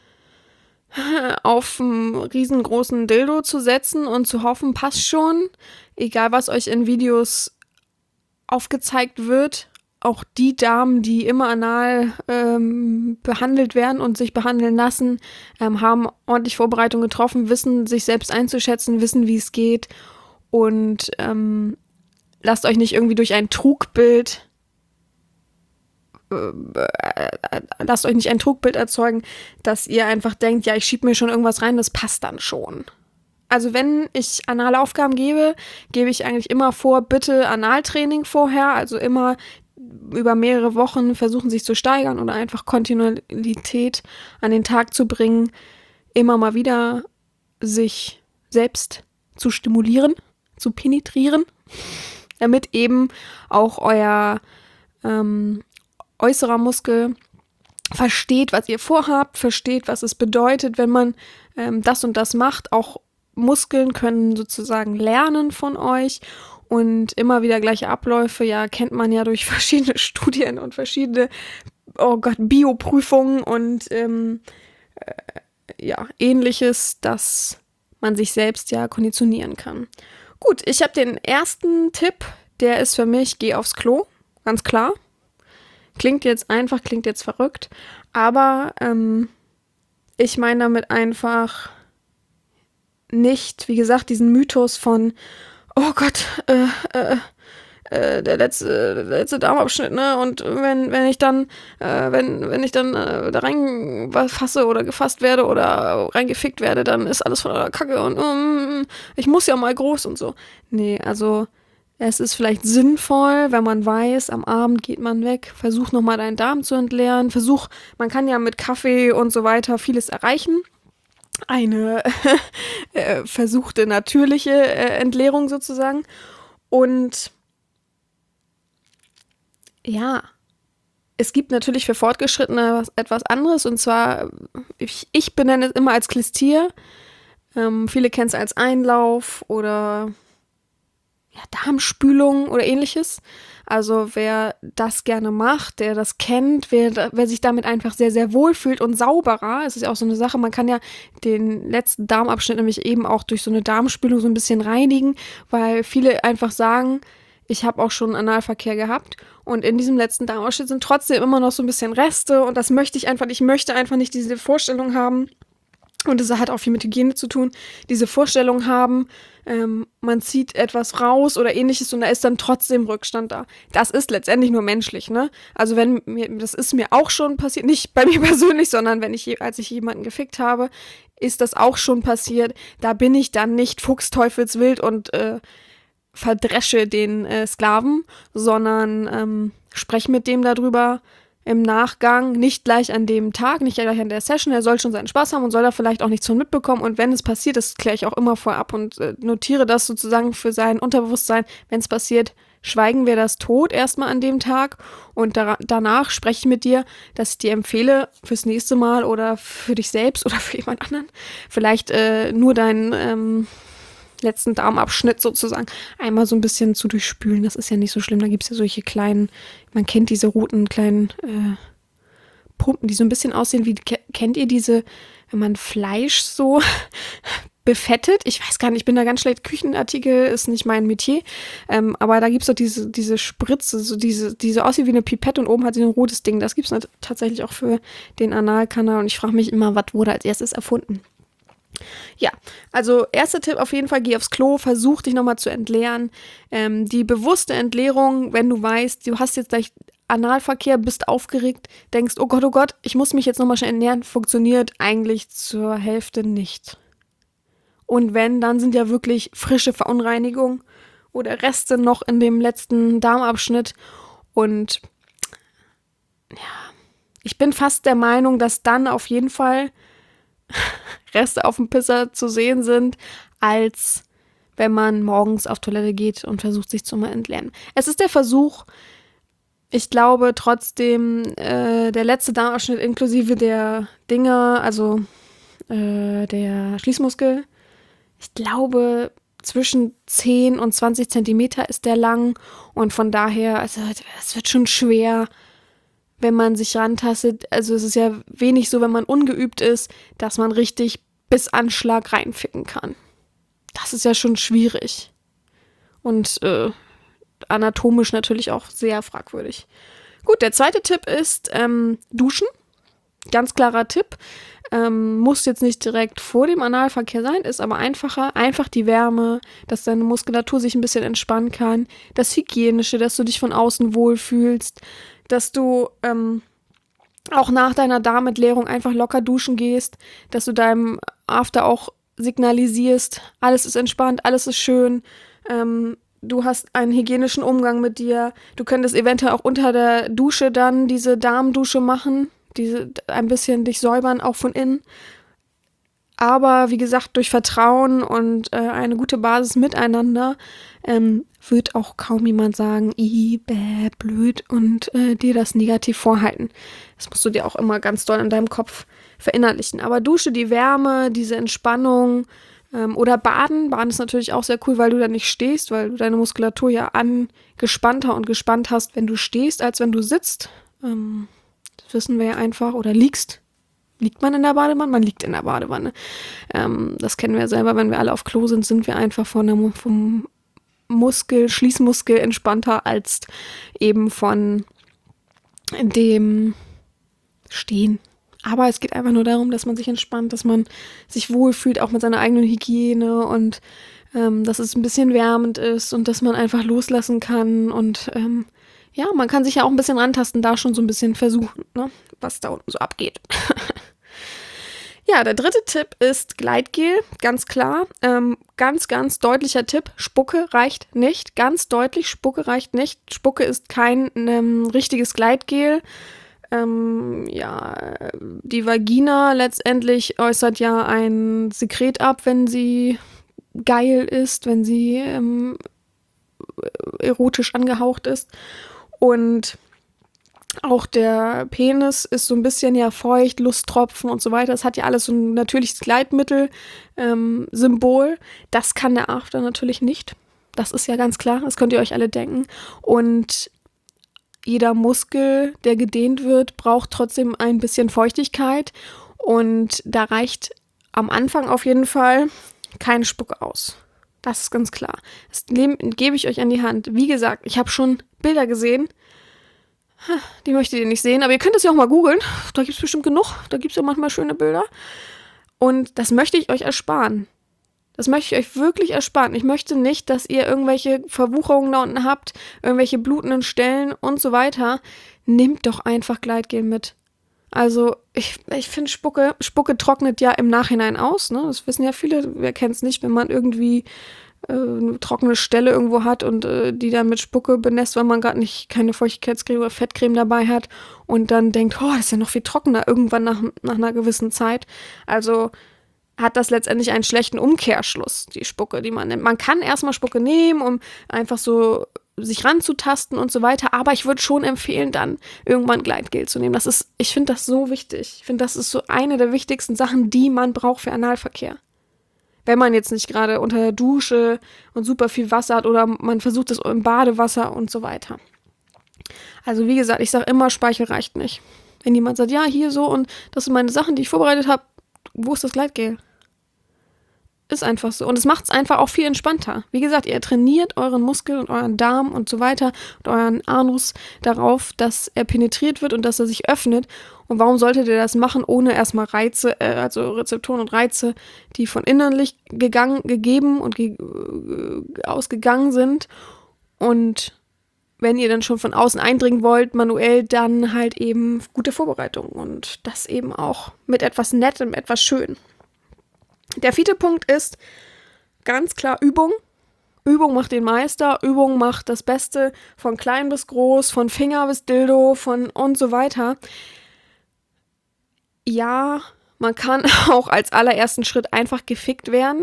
auf einen riesengroßen Dildo zu setzen und zu hoffen, passt schon. Egal, was euch in Videos aufgezeigt wird. Auch die Damen, die immer anal ähm, behandelt werden und sich behandeln lassen, ähm, haben ordentlich Vorbereitung getroffen, wissen, sich selbst einzuschätzen, wissen, wie es geht. Und ähm, lasst euch nicht irgendwie durch ein Trugbild lasst euch nicht ein Trugbild erzeugen, dass ihr einfach denkt, ja, ich schiebe mir schon irgendwas rein, das passt dann schon. Also wenn ich anale Aufgaben gebe, gebe ich eigentlich immer vor, bitte Analtraining vorher, also immer über mehrere Wochen versuchen, sich zu steigern oder einfach Kontinuität an den Tag zu bringen, immer mal wieder sich selbst zu stimulieren, zu penetrieren, damit eben auch euer ähm, äußerer Muskel versteht, was ihr vorhabt, versteht, was es bedeutet, wenn man ähm, das und das macht. Auch Muskeln können sozusagen lernen von euch und immer wieder gleiche Abläufe, ja, kennt man ja durch verschiedene Studien und verschiedene, oh Gott, Bioprüfungen und ähm, äh, ja, Ähnliches, dass man sich selbst ja konditionieren kann. Gut, ich habe den ersten Tipp, der ist für mich, geh aufs Klo, ganz klar. Klingt jetzt einfach, klingt jetzt verrückt, aber ähm, ich meine damit einfach nicht, wie gesagt, diesen Mythos von, oh Gott, äh, äh, äh, der letzte, der letzte Darmabschnitt, ne? Und wenn, wenn ich dann, äh, wenn, wenn ich dann äh, da rein was fasse oder gefasst werde oder reingefickt werde, dann ist alles voller Kacke und um, ich muss ja mal groß und so. Nee, also es ist vielleicht sinnvoll, wenn man weiß, am Abend geht man weg, versuch nochmal deinen Darm zu entleeren, versuch, man kann ja mit Kaffee und so weiter vieles erreichen. Eine äh, versuchte natürliche äh, Entleerung sozusagen. Und ja, es gibt natürlich für Fortgeschrittene was, etwas anderes und zwar, ich, ich benenne es immer als Klistier. Ähm, viele kennen es als Einlauf oder ja, Darmspülung oder ähnliches. Also wer das gerne macht, der das kennt, wer, wer sich damit einfach sehr, sehr wohl fühlt und sauberer, es ist ja auch so eine Sache, man kann ja den letzten Darmabschnitt nämlich eben auch durch so eine Darmspülung so ein bisschen reinigen, weil viele einfach sagen, ich habe auch schon Analverkehr gehabt und in diesem letzten Darmabschnitt sind trotzdem immer noch so ein bisschen Reste und das möchte ich einfach, ich möchte einfach nicht diese Vorstellung haben. Und das hat auch viel mit Hygiene zu tun, diese Vorstellung haben, ähm, man zieht etwas raus oder ähnliches und da ist dann trotzdem Rückstand da. Das ist letztendlich nur menschlich, ne? Also wenn mir, das ist mir auch schon passiert, nicht bei mir persönlich, sondern wenn ich, als ich jemanden gefickt habe, ist das auch schon passiert. Da bin ich dann nicht fuchsteufelswild und äh, verdresche den äh, Sklaven, sondern ähm, spreche mit dem darüber, im Nachgang, nicht gleich an dem Tag, nicht gleich an der Session, er soll schon seinen Spaß haben und soll da vielleicht auch nichts von mitbekommen und wenn es passiert, das kläre ich auch immer vorab und äh, notiere das sozusagen für sein Unterbewusstsein, wenn es passiert, schweigen wir das tot erstmal an dem Tag und da, danach spreche ich mit dir, dass ich dir empfehle, fürs nächste Mal oder für dich selbst oder für jemand anderen, vielleicht äh, nur deinen ähm, letzten Darmabschnitt sozusagen einmal so ein bisschen zu durchspülen. Das ist ja nicht so schlimm. Da gibt es ja solche kleinen, man kennt diese roten kleinen äh, Pumpen, die so ein bisschen aussehen wie, kennt ihr diese, wenn man Fleisch so befettet? Ich weiß gar nicht, ich bin da ganz schlecht. Küchenartikel ist nicht mein Metier. Ähm, aber da gibt es doch diese, diese Spritze, so diese, diese aussieht wie eine Pipette und oben hat sie ein rotes Ding. Das gibt es tatsächlich auch für den Analkanal und ich frage mich immer, was wurde als erstes erfunden? Ja, also erster Tipp auf jeden Fall, geh aufs Klo, versuch dich nochmal zu entleeren. Ähm, die bewusste Entleerung, wenn du weißt, du hast jetzt gleich Analverkehr, bist aufgeregt, denkst, oh Gott, oh Gott, ich muss mich jetzt nochmal schnell ernähren, funktioniert eigentlich zur Hälfte nicht. Und wenn, dann sind ja wirklich frische Verunreinigungen oder Reste noch in dem letzten Darmabschnitt. Und ja, ich bin fast der Meinung, dass dann auf jeden Fall Reste auf dem Pisser zu sehen sind, als wenn man morgens auf Toilette geht und versucht, sich zu mal entleeren. Es ist der Versuch, ich glaube trotzdem, äh, der letzte Darmabschnitt inklusive der Dinger, also äh, der Schließmuskel, ich glaube, zwischen zehn und zwanzig Zentimeter ist der lang und von daher, also es wird schon schwer, wenn man sich rantastet. Also es ist ja wenig so, wenn man ungeübt ist, dass man richtig bis Anschlag reinficken kann. Das ist ja schon schwierig und äh, anatomisch natürlich auch sehr fragwürdig. Gut, der zweite Tipp ist ähm, Duschen. Ganz klarer Tipp. Ähm, muss jetzt nicht direkt vor dem Analverkehr sein, ist aber einfacher. Einfach die Wärme, dass deine Muskulatur sich ein bisschen entspannen kann. Das Hygienische, dass du dich von außen wohlfühlst. Dass du ähm, auch nach deiner Darmentleerung einfach locker duschen gehst. Dass du deinem After auch signalisierst, alles ist entspannt, alles ist schön. Ähm, du hast einen hygienischen Umgang mit dir. Du könntest eventuell auch unter der Dusche dann diese Darmdusche machen. Diese, ein bisschen dich säubern, auch von innen. Aber wie gesagt, durch Vertrauen und äh, eine gute Basis miteinander ähm, wird auch kaum jemand sagen, ih, bäh, blöd und äh, dir das negativ vorhalten. Das musst du dir auch immer ganz doll in deinem Kopf verinnerlichen. Aber Dusche, die Wärme, diese Entspannung ähm, oder Baden. Baden ist natürlich auch sehr cool, weil du da nicht stehst, weil du deine Muskulatur ja angespannter und gespannt hast, wenn du stehst, als wenn du sitzt. Ähm, wissen wir ja einfach, oder liegst. Liegt man in der Badewanne? Man liegt in der Badewanne. Ähm, das kennen wir ja selber, wenn wir alle auf Klo sind, sind wir einfach von der, vom Muskel, Schließmuskel entspannter als eben von dem Stehen. Aber es geht einfach nur darum, dass man sich entspannt, dass man sich wohlfühlt, auch mit seiner eigenen Hygiene und ähm, dass es ein bisschen wärmend ist und dass man einfach loslassen kann und ähm, ja, man kann sich ja auch ein bisschen rantasten, da schon so ein bisschen versuchen, ne, was da unten so abgeht. Ja, der dritte Tipp ist Gleitgel, ganz klar. Ähm, ganz, ganz deutlicher Tipp, Spucke reicht nicht. Ganz deutlich, Spucke reicht nicht. Spucke ist kein ähm, richtiges Gleitgel. Ähm, ja, die Vagina letztendlich äußert ja ein Sekret ab, wenn sie geil ist, wenn sie ähm, erotisch angehaucht ist. Und auch der Penis ist so ein bisschen ja feucht, Lusttropfen und so weiter. Das hat ja alles so ein natürliches Gleitmittel-Symbol. Ähm, das kann der After natürlich nicht. Das ist ja ganz klar, das könnt ihr euch alle denken. Und jeder Muskel, der gedehnt wird, braucht trotzdem ein bisschen Feuchtigkeit. Und da reicht am Anfang auf jeden Fall keine Spucke aus. Das ist ganz klar. Das gebe ich euch an die Hand. Wie gesagt, ich habe schon Bilder gesehen. Die möchtet ihr nicht sehen, aber ihr könnt es ja auch mal googeln. Da gibt es bestimmt genug. Da gibt es ja manchmal schöne Bilder. Und das möchte ich euch ersparen. Das möchte ich euch wirklich ersparen. Ich möchte nicht, dass ihr irgendwelche Verwucherungen da unten habt, irgendwelche blutenden Stellen und so weiter. Nehmt doch einfach Gleitgel mit. Also ich, ich finde, Spucke, Spucke trocknet ja im Nachhinein aus. Ne? Das wissen ja viele, wer kennt es nicht, wenn man irgendwie äh, eine trockene Stelle irgendwo hat und äh, die dann mit Spucke benässt, weil man gerade nicht keine Feuchtigkeitscreme oder Fettcreme dabei hat und dann denkt, oh, das ist ja noch viel trockener irgendwann nach, nach einer gewissen Zeit. Also hat das letztendlich einen schlechten Umkehrschluss, die Spucke, die man nimmt. Man kann erstmal Spucke nehmen, um einfach so sich ranzutasten und so weiter, aber ich würde schon empfehlen, dann irgendwann Gleitgel zu nehmen. Das ist, ich finde das so wichtig. Ich finde, das ist so eine der wichtigsten Sachen, die man braucht für Analverkehr. Wenn man jetzt nicht gerade unter der Dusche und super viel Wasser hat oder man versucht es im Badewasser und so weiter. Also wie gesagt, ich sage immer, Speichel reicht nicht. Wenn jemand sagt, ja, hier so und das sind meine Sachen, die ich vorbereitet habe, wo ist das Gleitgel? Ist einfach so. Und es macht es einfach auch viel entspannter. Wie gesagt, ihr trainiert euren Muskel und euren Darm und so weiter und euren Anus darauf, dass er penetriert wird und dass er sich öffnet. Und warum solltet ihr das machen, ohne erstmal Reize, äh, also Rezeptoren und Reize, die von innerlich gegangen, gegeben und ge- äh, ausgegangen sind. Und wenn ihr dann schon von außen eindringen wollt, manuell, dann halt eben gute Vorbereitung. Und das eben auch mit etwas Nettem, etwas schön. Der vierte Punkt ist ganz klar Übung. Übung macht den Meister, Übung macht das Beste, von klein bis groß, von Finger bis Dildo, von und so weiter. Ja, man kann auch als allerersten Schritt einfach gefickt werden.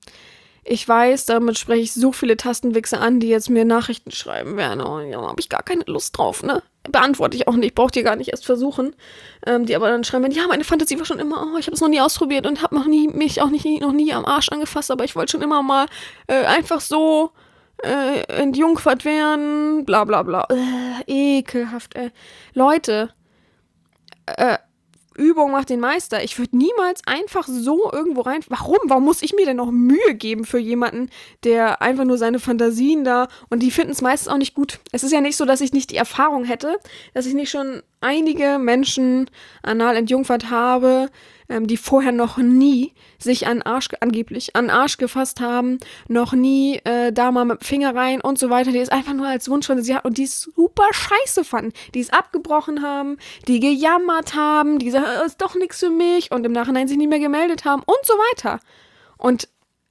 Ich weiß, damit spreche ich so viele Tastenwichser an, die jetzt mir Nachrichten schreiben werden. Oh, ja, habe ich gar keine Lust drauf, ne? Beantworte ich auch nicht, braucht ihr gar nicht erst versuchen. Ähm, die aber dann schreiben, ja, meine Fantasie war schon immer, oh, ich habe es noch nie ausprobiert und habe noch nie, mich auch nicht, noch nie am Arsch angefasst, aber ich wollte schon immer mal äh, einfach so äh, entjungfert werden, bla bla bla. Äh, ekelhaft, ey. Leute, äh, Übung macht den Meister. Ich würde niemals einfach so irgendwo rein... Warum? Warum muss ich mir denn noch Mühe geben für jemanden, der einfach nur seine Fantasien da... Und die finden es meistens auch nicht gut. Es ist ja nicht so, dass ich nicht die Erfahrung hätte, dass ich nicht schon einige Menschen anal entjungfert habe, ähm, die vorher noch nie sich an Arsch, angeblich, an Arsch gefasst haben, noch nie äh, da mal mit dem Finger rein und so weiter, die es einfach nur als Wunschfantasie hat und die es super scheiße fanden, die es abgebrochen haben, die gejammert haben, die gesagt haben, ist doch nichts für mich und im Nachhinein sich nicht mehr gemeldet haben und so weiter. Und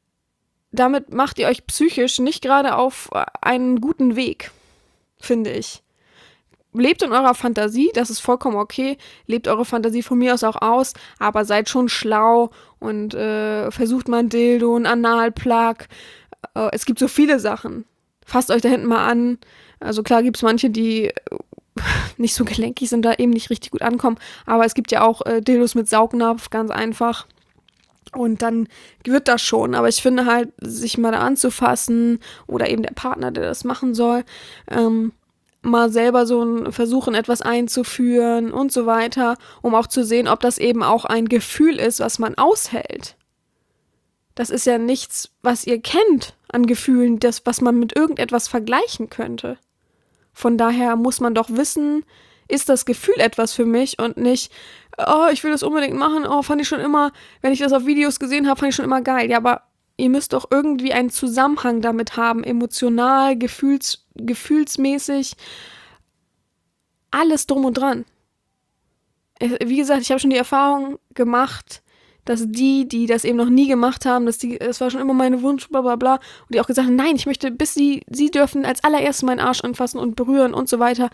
damit macht ihr euch psychisch nicht gerade auf einen guten Weg, finde ich. Lebt in eurer Fantasie, das ist vollkommen okay. Lebt eure Fantasie von mir aus auch aus, aber seid schon schlau und äh, versucht mal ein Dildo, ein Analplug. Äh, es gibt so viele Sachen. Fasst euch da hinten mal an. Also klar gibt es manche, die äh, nicht so gelenkig sind, da eben nicht richtig gut ankommen. Aber es gibt ja auch äh, Dildos mit Saugnapf, ganz einfach. Und dann wird das schon. Aber ich finde halt, sich mal da anzufassen oder eben der Partner, der das machen soll, ähm, mal selber so ein versuchen, etwas einzuführen und so weiter, um auch zu sehen, ob das eben auch ein Gefühl ist, was man aushält. Das ist ja nichts, was ihr kennt an Gefühlen, das, was man mit irgendetwas vergleichen könnte. Von daher muss man doch wissen, ist das Gefühl etwas für mich und nicht, oh, ich will das unbedingt machen, oh, fand ich schon immer, wenn ich das auf Videos gesehen habe, fand ich schon immer geil. Ja, aber ihr müsst doch irgendwie einen Zusammenhang damit haben, emotional, gefühls, gefühlsmäßig, alles drum und dran. Wie gesagt, ich habe schon die Erfahrung gemacht, dass die, die das eben noch nie gemacht haben, dass die, das war schon immer meine Wunsch, bla bla bla, und die auch gesagt haben, nein, ich möchte, bis sie, sie dürfen als allererstes meinen Arsch anfassen und berühren und so weiter.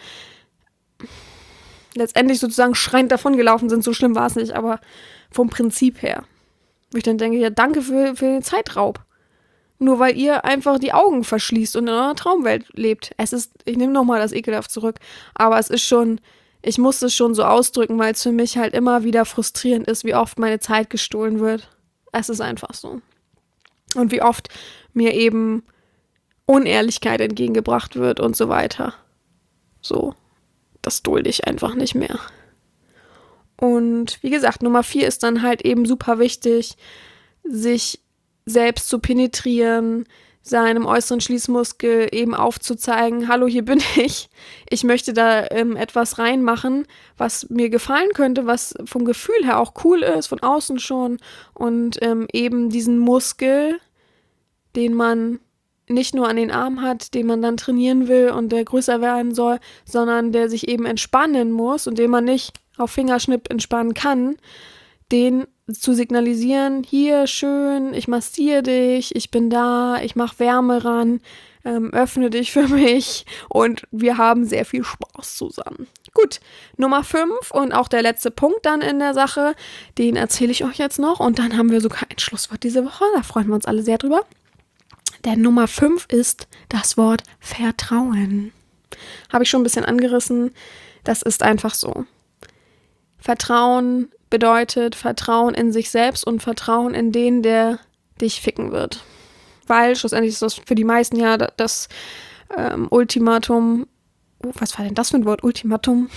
Letztendlich sozusagen schreiend davon gelaufen sind, so schlimm war es nicht, aber vom Prinzip her. Wo ich dann denke, ja, danke für, für den Zeitraub. Nur weil ihr einfach die Augen verschließt und in eurer Traumwelt lebt. Es ist, ich nehme nochmal das ekelhaft zurück, aber es ist schon, ich muss es schon so ausdrücken, weil es für mich halt immer wieder frustrierend ist, wie oft meine Zeit gestohlen wird. Es ist einfach so. Und wie oft mir eben Unehrlichkeit entgegengebracht wird und so weiter. So, das dulde ich einfach nicht mehr. Und wie gesagt, Nummer vier ist dann halt eben super wichtig, sich selbst zu penetrieren, seinem äußeren Schließmuskel eben aufzuzeigen, hallo, hier bin ich, ich möchte da ähm, etwas reinmachen, was mir gefallen könnte, was vom Gefühl her auch cool ist, von außen schon, und ähm, eben diesen Muskel, den man nicht nur an den Arm hat, den man dann trainieren will und der größer werden soll, sondern der sich eben entspannen muss und den man nicht auf Fingerschnipp entspannen kann, den zu signalisieren, hier schön, ich massiere dich, ich bin da, ich mache Wärme ran, ähm, öffne dich für mich und wir haben sehr viel Spaß zusammen. Gut, Nummer fünf und auch der letzte Punkt dann in der Sache, den erzähle ich euch jetzt noch und dann haben wir sogar ein Schlusswort diese Woche, da freuen wir uns alle sehr drüber. Der Nummer fünf ist das Wort Vertrauen. Habe ich schon ein bisschen angerissen, das ist einfach so. Vertrauen bedeutet Vertrauen in sich selbst und Vertrauen in den, der dich ficken wird. Weil schlussendlich ist das für die meisten ja das ähm, Ultimatum, oh, was war denn das für ein Wort, Ultimatum?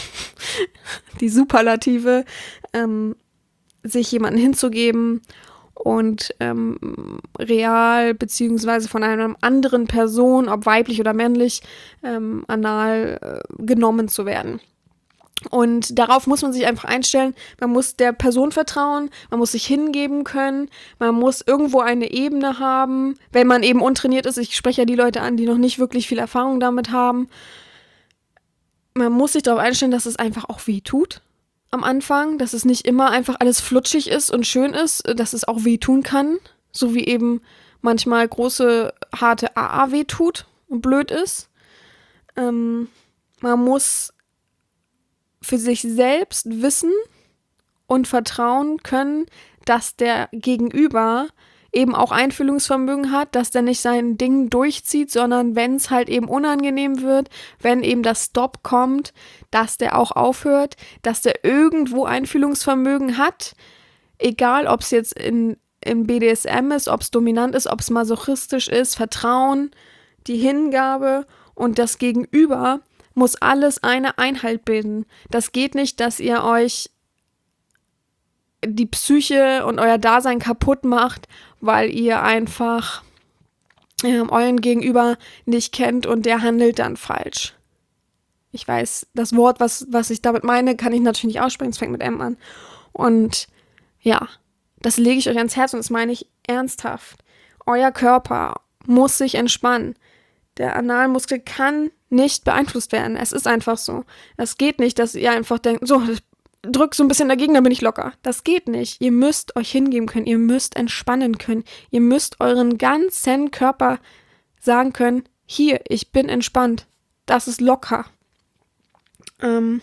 Die Superlative, ähm, sich jemanden hinzugeben und ähm, real beziehungsweise von einer anderen Person, ob weiblich oder männlich, ähm, anal äh, genommen zu werden. Und darauf muss man sich einfach einstellen. Man muss der Person vertrauen, man muss sich hingeben können, man muss irgendwo eine Ebene haben, wenn man eben untrainiert ist. Ich spreche ja die Leute an, die noch nicht wirklich viel Erfahrung damit haben. Man muss sich darauf einstellen, dass es einfach auch weh tut am Anfang, dass es nicht immer einfach alles flutschig ist und schön ist, dass es auch weh tun kann, so wie eben manchmal große, harte A A weh tut und blöd ist. Ähm, man muss für sich selbst wissen und vertrauen können, dass der Gegenüber eben auch Einfühlungsvermögen hat, dass der nicht sein Ding durchzieht, sondern wenn es halt eben unangenehm wird, wenn eben das Stop kommt, dass der auch aufhört, dass der irgendwo Einfühlungsvermögen hat, egal ob es jetzt in, im B D S M ist, ob es dominant ist, ob es masochistisch ist, Vertrauen, die Hingabe und das Gegenüber muss alles eine Einheit bilden. Das geht nicht, dass ihr euch die Psyche und euer Dasein kaputt macht, weil ihr einfach äh, euren Gegenüber nicht kennt und der handelt dann falsch. Ich weiß, das Wort, was, was ich damit meine, kann ich natürlich nicht aussprechen, es fängt mit M an. Und ja, das lege ich euch ans Herz und das meine ich ernsthaft. Euer Körper muss sich entspannen. Der Analmuskel kann nicht beeinflusst werden. Es ist einfach so. Es geht nicht, dass ihr einfach denkt, so, drück so ein bisschen dagegen, dann bin ich locker. Das geht nicht. Ihr müsst euch hingeben können. Ihr müsst entspannen können. Ihr müsst euren ganzen Körper sagen können, hier, ich bin entspannt. Das ist locker. Ähm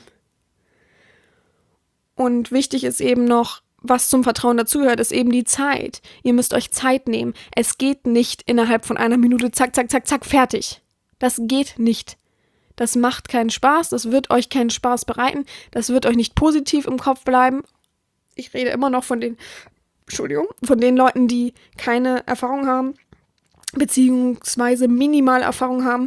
und wichtig ist eben noch, was zum Vertrauen dazugehört, ist eben die Zeit. Ihr müsst euch Zeit nehmen. Es geht nicht innerhalb von einer Minute, zack, zack, zack, zack, fertig. Das geht nicht. Das macht keinen Spaß, das wird euch keinen Spaß bereiten, das wird euch nicht positiv im Kopf bleiben. Ich rede immer noch von den, Entschuldigung, von den Leuten, die keine Erfahrung haben, beziehungsweise minimal Erfahrung haben.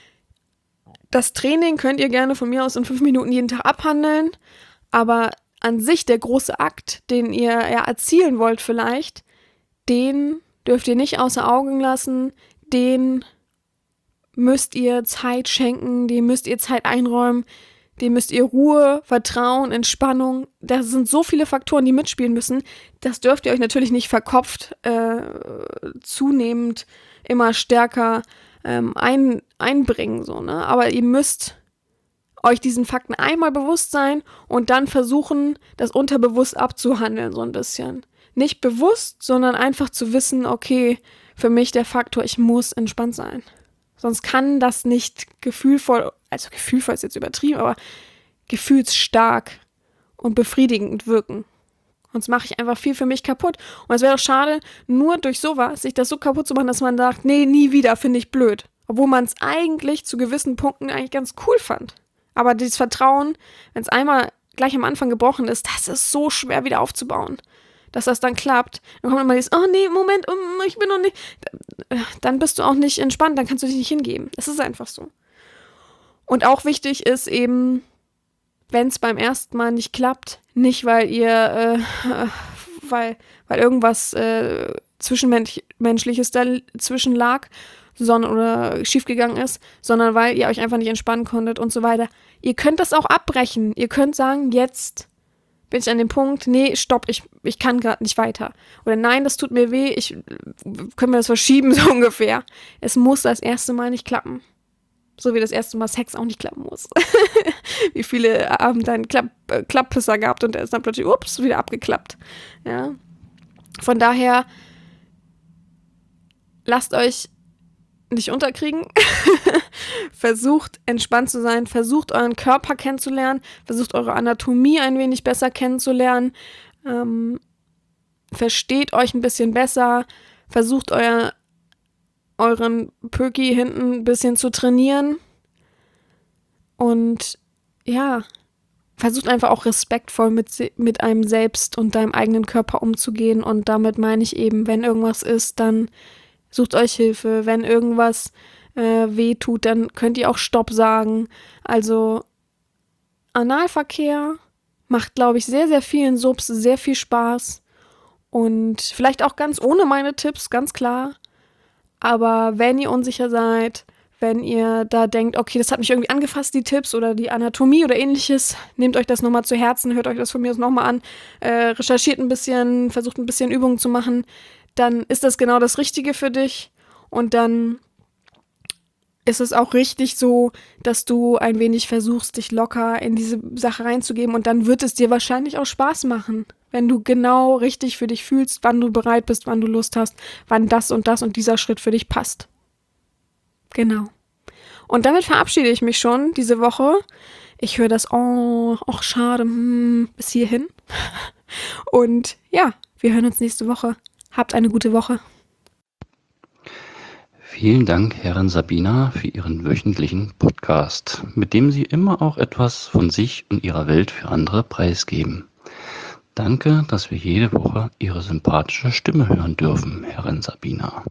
Das Training könnt ihr gerne von mir aus in fünf Minuten jeden Tag abhandeln, aber an sich der große Akt, den ihr ja erzielen wollt vielleicht, den dürft ihr nicht außer Augen lassen, den müsst ihr Zeit schenken, dem müsst ihr Zeit einräumen, dem müsst ihr Ruhe, Vertrauen, Entspannung, da sind so viele Faktoren, die mitspielen müssen, das dürft ihr euch natürlich nicht verkopft äh, zunehmend immer stärker ähm, ein, einbringen, so, ne? Aber ihr müsst euch diesen Fakten einmal bewusst sein und dann versuchen, das unterbewusst abzuhandeln, so ein bisschen. Nicht bewusst, sondern einfach zu wissen, okay, für mich der Faktor, ich muss entspannt sein. Sonst kann das nicht gefühlvoll, also gefühlvoll ist jetzt übertrieben, aber gefühlsstark und befriedigend wirken. Sonst mache ich einfach viel für mich kaputt. Und es wäre doch schade, nur durch sowas sich das so kaputt zu machen, dass man sagt, nee, nie wieder, finde ich blöd. Obwohl man es eigentlich zu gewissen Punkten eigentlich ganz cool fand. Aber dieses Vertrauen, wenn es einmal gleich am Anfang gebrochen ist, das ist so schwer wieder aufzubauen. Dass das dann klappt. Dann kommt immer dieses, oh nee, Moment, ich bin noch nicht. Dann bist du auch nicht entspannt, dann kannst du dich nicht hingeben. Das ist einfach so. Und auch wichtig ist eben, wenn es beim ersten Mal nicht klappt, nicht weil ihr, äh, weil, weil irgendwas äh, Zwischenmenschliches dazwischen lag, sondern oder schiefgegangen ist, sondern weil ihr euch einfach nicht entspannen konntet und so weiter. Ihr könnt das auch abbrechen. Ihr könnt sagen, jetzt bin ich an dem Punkt, nee, stopp, ich, ich kann gerade nicht weiter. Oder nein, das tut mir weh, ich können wir das verschieben, so ungefähr. Es muss das erste Mal nicht klappen. So wie das erste Mal Sex auch nicht klappen muss. Wie viele haben da einen Klapp, äh, Klapppisser gehabt und der ist dann plötzlich, ups, wieder abgeklappt. Ja. Von daher, lasst euch nicht unterkriegen. Versucht entspannt zu sein, versucht euren Körper kennenzulernen, versucht eure Anatomie ein wenig besser kennenzulernen, ähm, versteht euch ein bisschen besser, versucht euer, euren Pöki hinten ein bisschen zu trainieren und ja, versucht einfach auch respektvoll mit, mit einem selbst und deinem eigenen Körper umzugehen und damit meine ich eben, wenn irgendwas ist, dann sucht euch Hilfe, wenn irgendwas äh, weh tut, dann könnt ihr auch Stopp sagen. Also Analverkehr macht, glaube ich, sehr, sehr vielen Subs sehr viel Spaß Und vielleicht auch ganz ohne meine Tipps, ganz klar. Aber wenn ihr unsicher seid, wenn ihr da denkt, okay, das hat mich irgendwie angefasst, die Tipps oder die Anatomie oder ähnliches, nehmt euch das nochmal zu Herzen, hört euch das von mir aus nochmal an, äh, recherchiert ein bisschen, versucht ein bisschen Übungen zu machen, dann ist das genau das Richtige für dich. Und dann ist es auch richtig so, dass du ein wenig versuchst, dich locker in diese Sache reinzugeben und dann wird es dir wahrscheinlich auch Spaß machen, wenn du genau richtig für dich fühlst, wann du bereit bist, wann du Lust hast, wann das und das und dieser Schritt für dich passt. Genau. Und damit verabschiede ich mich schon diese Woche. Ich höre das, oh, ach schade, hm, bis hierhin. Und ja, wir hören uns nächste Woche. Habt eine gute Woche. Vielen Dank, Herrin Sabina, für Ihren wöchentlichen Podcast, mit dem Sie immer auch etwas von sich und Ihrer Welt für andere preisgeben. Danke, dass wir jede Woche Ihre sympathische Stimme hören dürfen, Herrin Sabina.